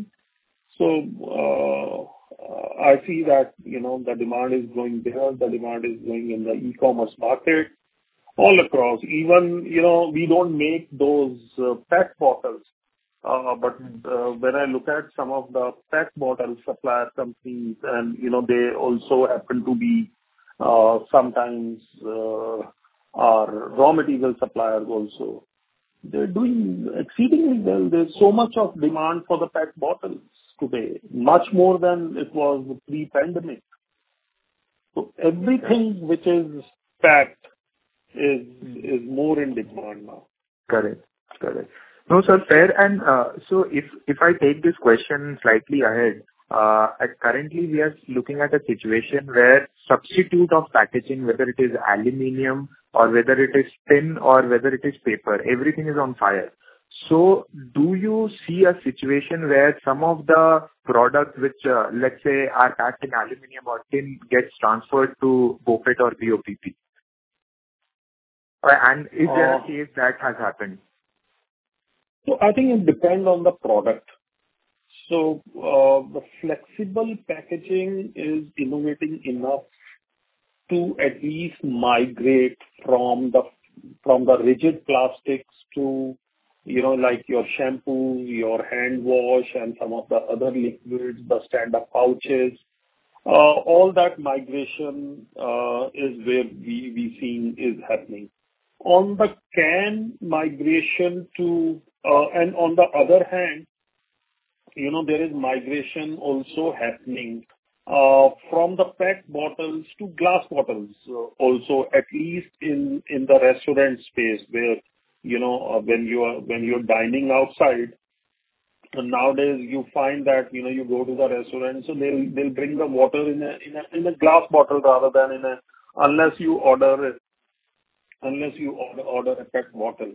So I see that the demand is growing there. The demand is growing in the e-commerce market all across. Even we don't make those PET bottles. But when I look at some of the PET bottle supplier companies, and they also happen to be sometimes are raw material suppliers also, they're doing exceedingly well. There's so much of demand for the PET bottles today, much more than it was pre-pandemic. So everything which is PET is more in demand now. Correct. No, sir, fair. And so if I take this question slightly ahead, currently we are looking at a situation where substitute of packaging, whether it is aluminum or whether it is tin or whether it is paper, everything is on fire. So do you see a situation where some of the products which, let's say, are packed in aluminum or tin gets transferred to BOPET or BOPP? And is there a case that has happened? So I think it depends on the product. So the flexible packaging is innovating enough to at least migrate from the rigid plastics to, like your shampoo, your hand wash, and some of the other liquids, the stand-up pouches. All that migration is where we seeing is happening. On the can migration to, and on the other hand, there is migration also happening from the PET bottles to glass bottles also, at least in the restaurant space, where when you're dining outside, and nowadays you find that you go to the restaurant, so they'll bring the water in a glass bottle rather than unless you order a PET bottle.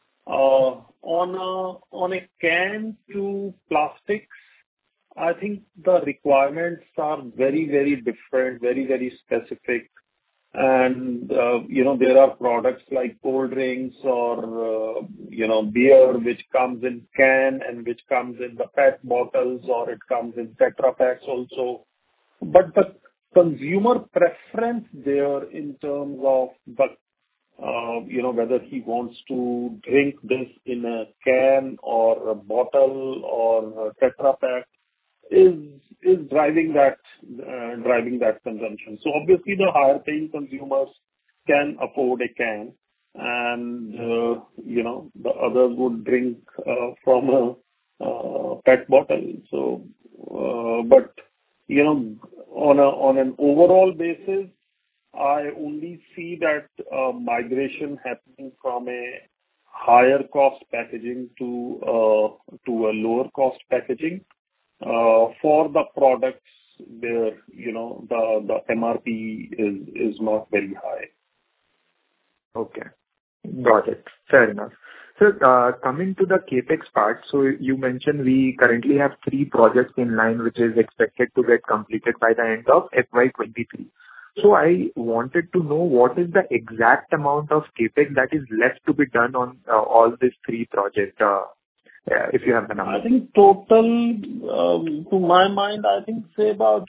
On a can to plastics, I think the requirements are very, very different, very, very specific. And, there are products like cold drinks or, beer, which comes in can and which comes in the PET bottles, or it comes in Tetra Packs also. But the consumer preference there in terms of whether he wants to drink this in a can or a bottle or a Tetra Pak is driving that consumption. So obviously the higher paying consumers can afford a can, and the others would drink from a PET bottle. So but on an overall basis, I only see that migration happening from a higher cost packaging to a lower cost packaging for the products where the MRP is not very high. Okay. Got it. Fair enough. So, coming to the CapEx part, so you mentioned we currently have 3 projects in line, which is expected to get completed by the end of FY 23. So I wanted to know what is the exact amount of CapEx that is left to be done on all these 3 projects, if you have the number. I think total, to my mind, I think say about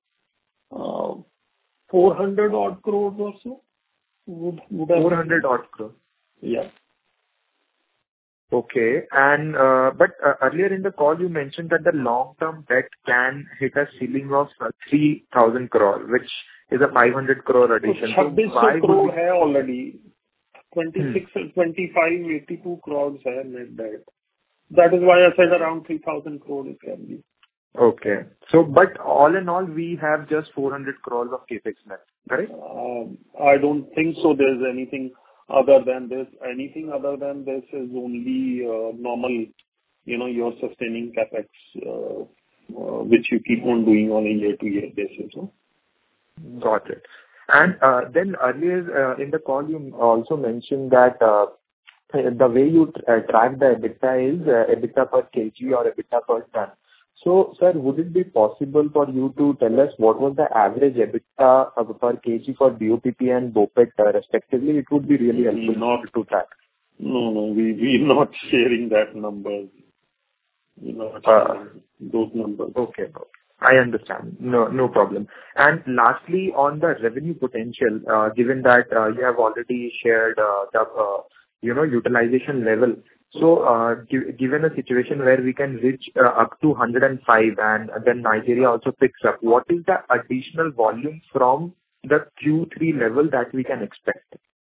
400 odd crores or so would have 400 odd crores. Yeah. Okay. And but earlier in the call, you mentioned that the long-term debt can hit a ceiling of 3,000 crore, which is a 500 crore addition. So 26 crore hai already. 26, 25, 82 crores hai net debt. That is why I said around 3,000 crore it can be. Okay. So, but all in all, we have just 400 crores of CapEx left, correct? I don't think so. There's anything other than this. Anything other than this is only normal, your sustaining CapEx, which you keep on doing on a year-to-year basis. Huh? Got it. And then earlier in the call, you also mentioned that the way you track the EBITDA is EBITDA per kg or EBITDA per ton. So, sir, would it be possible for you to tell us what was the average EBITDA per kg for BOPP and BOPET respectively? It would be really helpful to track. No, we're not sharing that numbers. We're not sharing those numbers. Okay. I understand. No problem. And lastly, on the revenue potential, given that you have already shared the utilization level. So, given a situation where we can reach up to 105 and then Nigeria also picks up, what is the additional volume from the Q3 level that we can expect?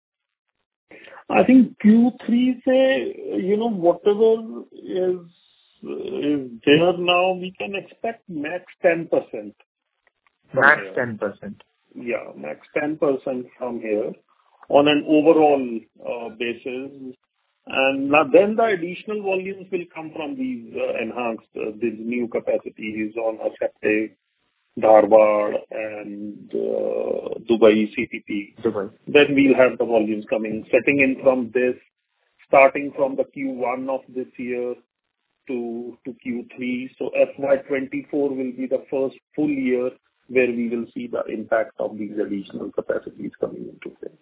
I think Q3 say, whatever is there now, we can expect max 10%. Max 10%. Yeah, max 10% from here on an overall basis. And now then the additional volumes will come from these enhanced, these new capacities on Aseptic, Dharwad and Dubai CPP. Dubai. Then we'll have the volumes coming, setting in from this, starting from the Q1 of this year to Q3. So FY24 will be the first full year where we will see the impact of these additional capacities coming into play.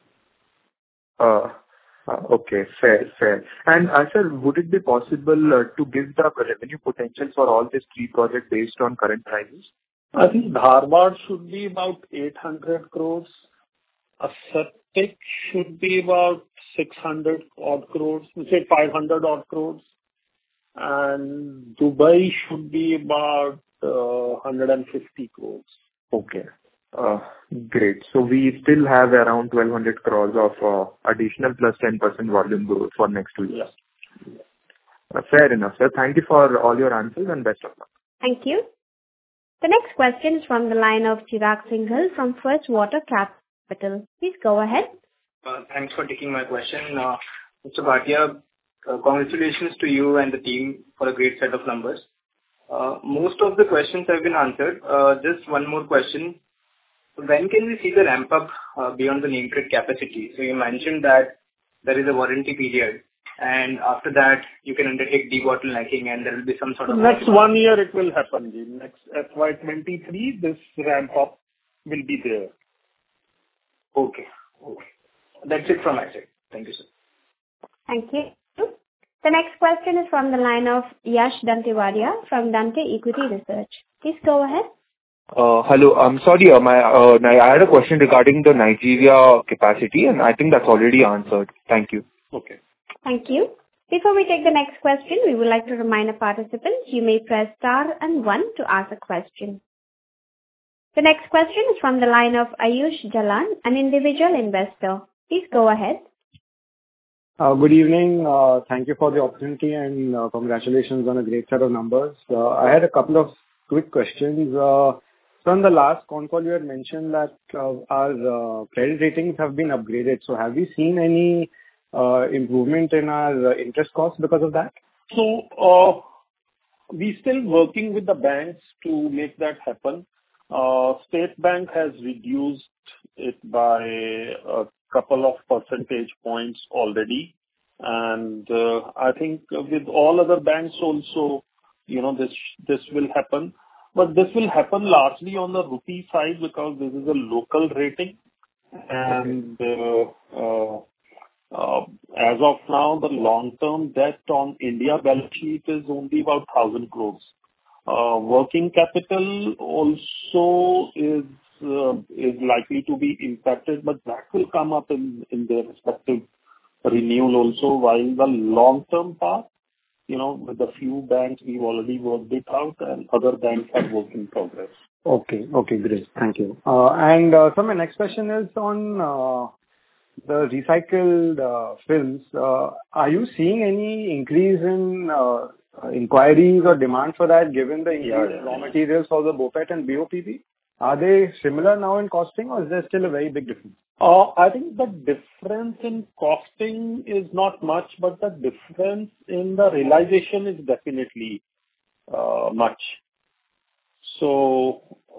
Okay, fair. And sir, would it be possible to give the revenue potential for all these 3 projects based on current prices? I think Dharwad should be about 800 crores. Aseptic should be about 600 odd crores, say 500 odd crores. And Dubai should be about 150 crores. Okay. Great. So we still have around 1,200 crores of additional plus 10% volume growth for next 2 years. Yeah. Fair enough, sir. Thank you for all your answers and best of luck. Thank you. The next question is from the line of Chirag Singhal from First Water Capital. Please go ahead. Thanks for taking my question. Mr. Bhatia, congratulations to you and the team for a great set of numbers. Most of the questions have been answered. Just one more question. When can we see the ramp up beyond the nameplate capacity? So you mentioned that there is a warranty period, and after that you can undertake debottlenecking, and there will be some sort of... Next 1 year it will happen. Next FY23, this ramp up will be there. Okay. That's it from my side. Thank you, sir. Thank you. The next question is from the line of Yash Dantewadia from Dante Equity Research. Please go ahead. Hello. I'm sorry, I had a question regarding the Nigeria capacity, and I think that's already answered. Thank you. Okay. Thank you. Before we take the next question, we would like to remind the participants you may press star and 1 to ask a question. The next question is from the line of Ayush Jalan, an individual investor. Please go ahead. Good evening. Thank you for the opportunity and congratulations on a great set of numbers. I had a couple of quick questions. So on the last con call, you had mentioned that our credit ratings have been upgraded. So have we seen any improvement in our interest costs because of that? So, we still working with the banks to make that happen. State Bank has reduced it by a couple of percentage points already. And I think with all other banks also, this will happen. But this will happen largely on the rupee side because this is a local rating. And as of now, the long-term debt on India balance sheet is only about 1,000 crores. Working capital also is likely to be impacted, but that will come up in their respective renewal also. While the long-term part, with a few banks, we've already worked it out, and other banks are work in progress. Okay, great. Thank you. So my next question is on the recycled films. Are you seeing any increase in inquiries or demand for that, given the increased raw materials for the BOPET and BOPP? Are they similar now in costing, or is there still a very big difference? I think the difference in costing is not much, but the difference in the realization is definitely much. So,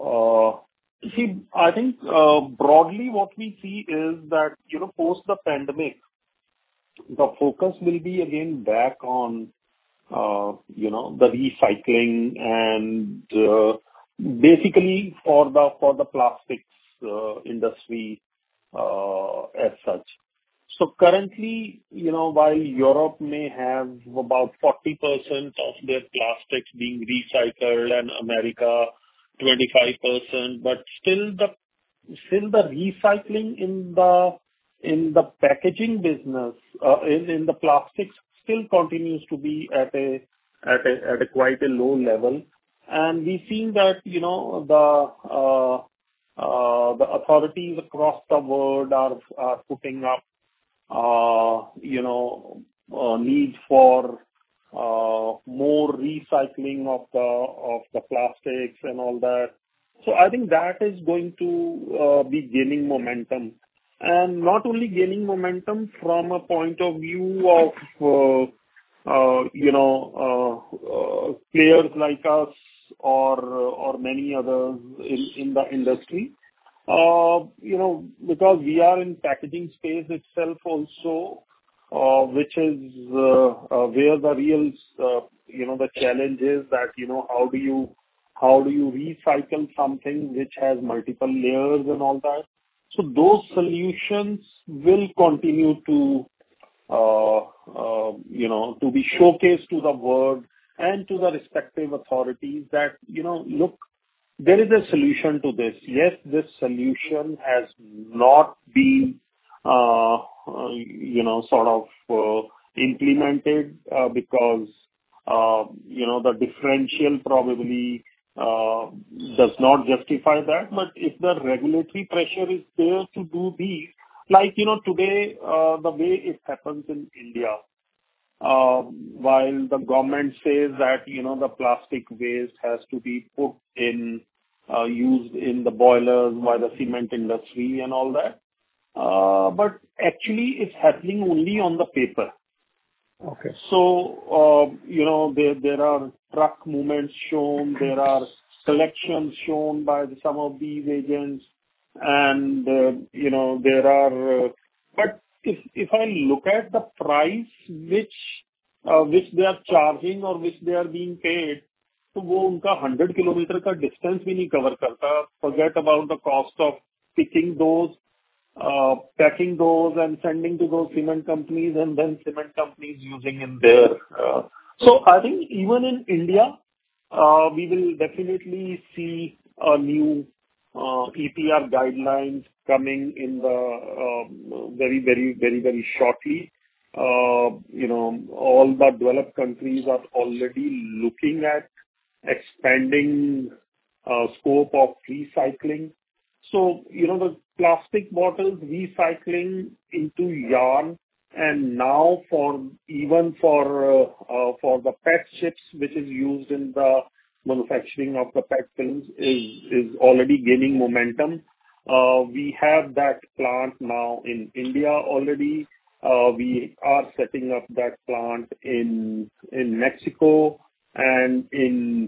I think broadly what we see is that, post the pandemic, the focus will be again back on, the recycling and basically for the plastics industry as such. So currently, while Europe may have about 40% of their plastics being recycled and America 25%, but still the recycling in the packaging business, in the plastics still continues to be at a quite a low level. And we've seen that, the authorities across the world are putting up, need for more recycling of the plastics and all that. So I think that is going to be gaining momentum, and not only gaining momentum from a point of view of players like us or many others in the industry. Because we are in packaging space itself also, which is where the real, the challenge is that, how do you recycle something which has multiple layers and all that. So those solutions will continue to be showcased to the world and to the respective authorities that, look, there is a solution to this. Yes, this solution has not been, implemented because, the differential probably does not justify that. But if the regulatory pressure is there to do these, like, today, the way it happens in India, while the government says that, the plastic waste has to be put in, used in the boilers by the cement industry and all that. But actually it's happening only on the paper. Okay. So, there are truck movements shown, there are collections shown by some of these agents, and, there are, but if I look at the price which they are charging or which they are being paid, तो वो उनका 100 kilometre का distance भी नहीं cover करता. Forget about the cost of picking those, packing those and sending to those cement companies, and then cement companies using in their. So I think even in India, we will definitely see a new EPR guidelines coming in the very shortly. All the developed countries are already looking at expanding scope of recycling. So, the plastic bottles recycling into yarn, and now for the PET chips, which is used in the manufacturing of the PET films is already gaining momentum. We have that plant now in India already. We are setting up that plant in Mexico and in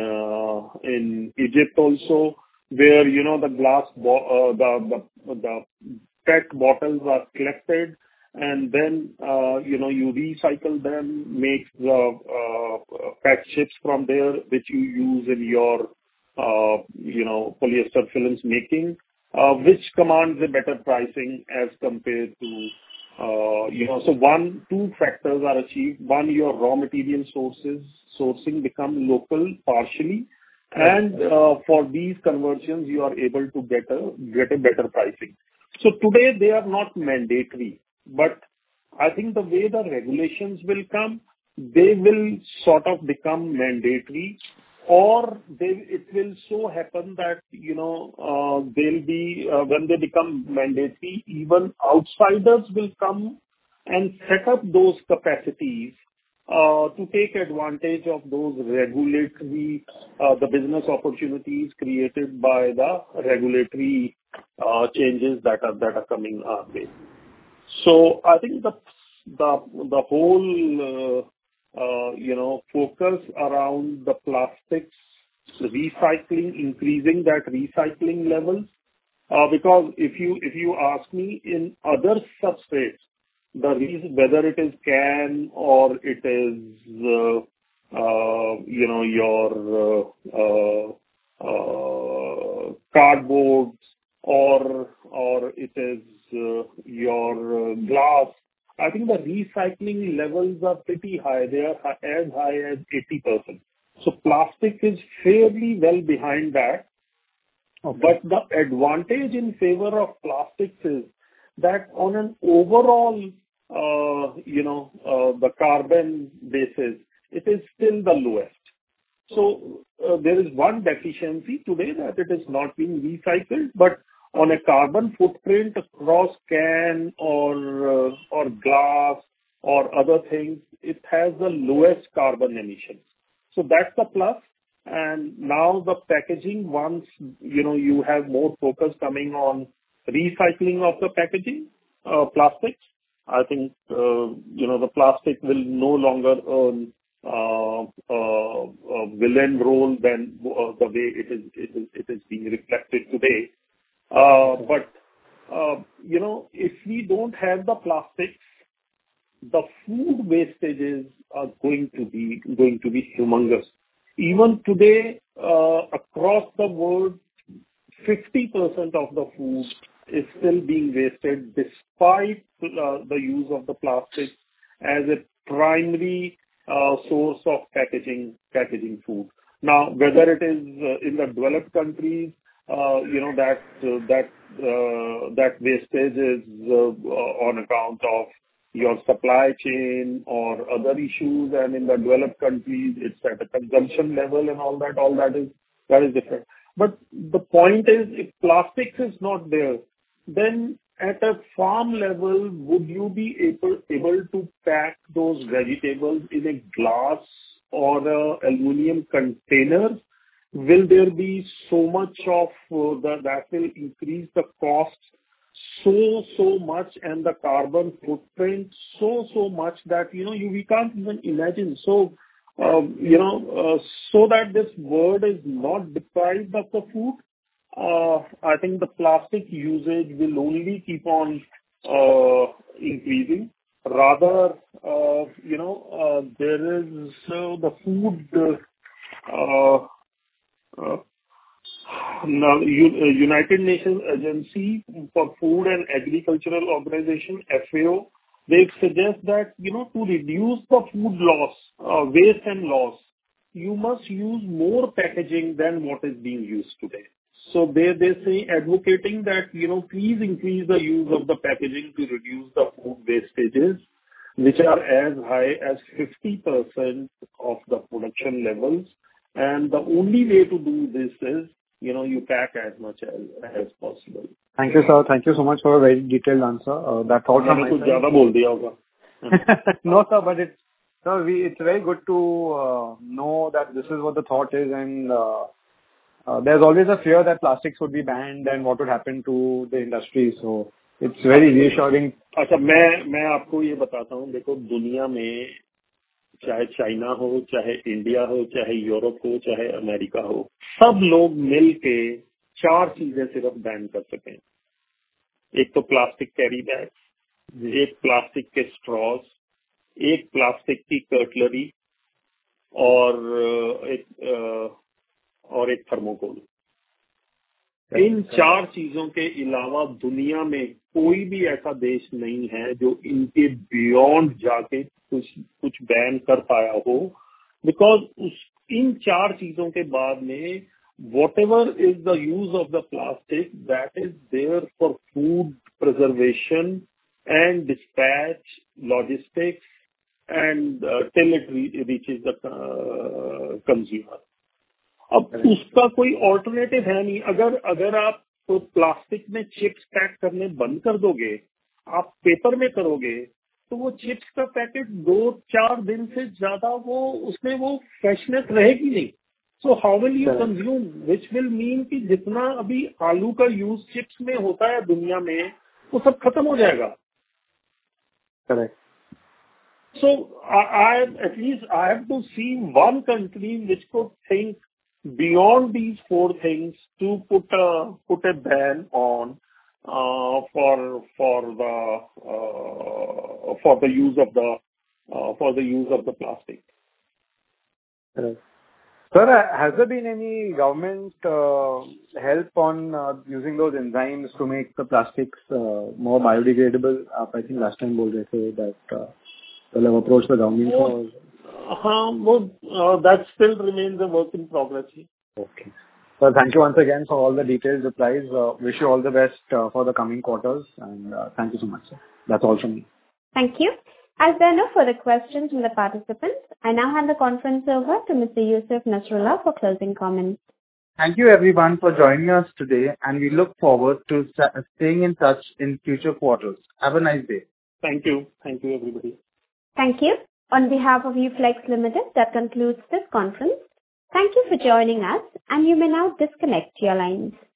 Egypt also, where the glass the PET bottles are collected, and then you recycle them, make the PET chips from there, which you use in your polyester films making, which commands a better pricing as compared to so two factors are achieved. One, your raw material sourcing become local partially, and for these conversions you are able to get a better pricing. So today they are not mandatory, but I think the way the regulations will come, they will sort of become mandatory, or it will so happen that they'll be when they become mandatory, even outsiders will come and set up those capacities to take advantage of those regulatory the business opportunities created by the regulatory changes that are coming our way. So I think the whole focus around the plastics recycling, increasing that recycling levels, because if you ask me, in other substrates, the reason, whether it is can or it is your cardboard or it is your glass, I think the recycling levels are pretty high. They are as high as 80%. So plastic is fairly well behind that. Okay. But the advantage in favor of plastics is that on an overall, the carbon basis, it is still the lowest. So there is one deficiency today, that it is not being recycled, but on a carbon footprint across can or glass or other things, it has the lowest carbon emissions. So that's the plus. And now the packaging, once you have more focus coming on recycling of the packaging, plastics, I think the plastic will no longer earn a villain role than the way it is being reflected today. But if we don't have the plastics, the food wastages are going to be humongous. Even today, across the world, 50% of the food is still being wasted, despite the use of the plastics as a primary source of packaging food. Now, whether it is in the developed countries, that wastage is on account of your supply chain or other issues, and in the developed countries it's at a consumption level, and all that is different. But the point is, if plastics is not there, then at a farm level, would you be able to pack those vegetables in a glass or a aluminum container? Will there be so much of that will increase the cost so much, and the carbon footprint so much that we can't even imagine. So so that this world is not deprived of the food, I think the plastic usage will only keep on increasing. Rather, there is the food. Now, United Nations Agency for Food and Agricultural Organization, FAO, they suggest that, to reduce the food loss, waste and loss, you must use more packaging than what is being used today. So they say, advocating that, please increase the use of the packaging to reduce the food wastages, which are as high as 50% of the production levels. And the only way to do this is, you pack as much as possible. Thank you, sir. Thank you so much for a very detailed answer. That's all from my side. ज़्यादा बोल दिया होगा. No, sir, but So it's very good to know that this is what the thought is, and there's always a fear that plastics would be banned and what would happen to the industry. So it's very reassuring. अच्छा, मैं आपको ये बताता हूँ. देखो, दुनिया में चाहे चाइना हो, चाहे इंडिया हो, चाहे यूरोप हो, चाहे अमेरिका हो, सब लोग मिल के 4 चीजें सिर्फ बैन कर सकें. एक तो प्लास्टिक कैरी बैग, एक प्लास्टिक के स्ट्रॉज, एक प्लास्टिक की कटलरी और एक थर्मोकोल. इन 4 चीजों के अलावा दुनिया में कोई भी ऐसा देश नहीं है जो इनके बियॉन्ड जाके कुछ बैन कर पाया हो, बिकॉज इन 4 चीजों के बाद में whatever is the use of the plastic that is there for food preservation and dispatch, logistics and till it reaches the consumer. अब उसका कोई ऑल्टरनेटिव है नहीं. अगर आप तो प्लास्टिक में चिप्स पैक करने बंद कर दोगे, आप पेपर में करोगे, तो वो चिप्स का पैकेट 2-4 दिन से ज्यादा उसमें वो फ्रेशनेस रहेगी नहीं. So how will you consume, which will mean कि जितना अभी आलू का यूज चिप्स में होता है दुनिया में, वो सब खत्म हो जाएगा. Correct. So at least I have to see one country which could think beyond these 4 things to put a ban on for the use of the plastic. Correct. Sir, has there been any government help on using those enzymes to make the plastics more biodegradable? I think last time बोल रहे थे that we'll have approached the government for... that still remains a work in progress. Okay. Sir, thank you once again for all the detailed replies. Wish you all the best for the coming quarters, and thank you so much, sir. That's all from me. Thank you. As there are no further questions from the participants, I now hand the conference over to Mr. Yusuf Nasrullah for closing comments. Thank you everyone for joining us today, and we look forward to staying in touch in future quarters. Have a nice day. Thank you. Thank you, everybody. Thank you. On behalf of Uflex Limited, that concludes this conference. Thank you for joining us, and you may now disconnect your lines.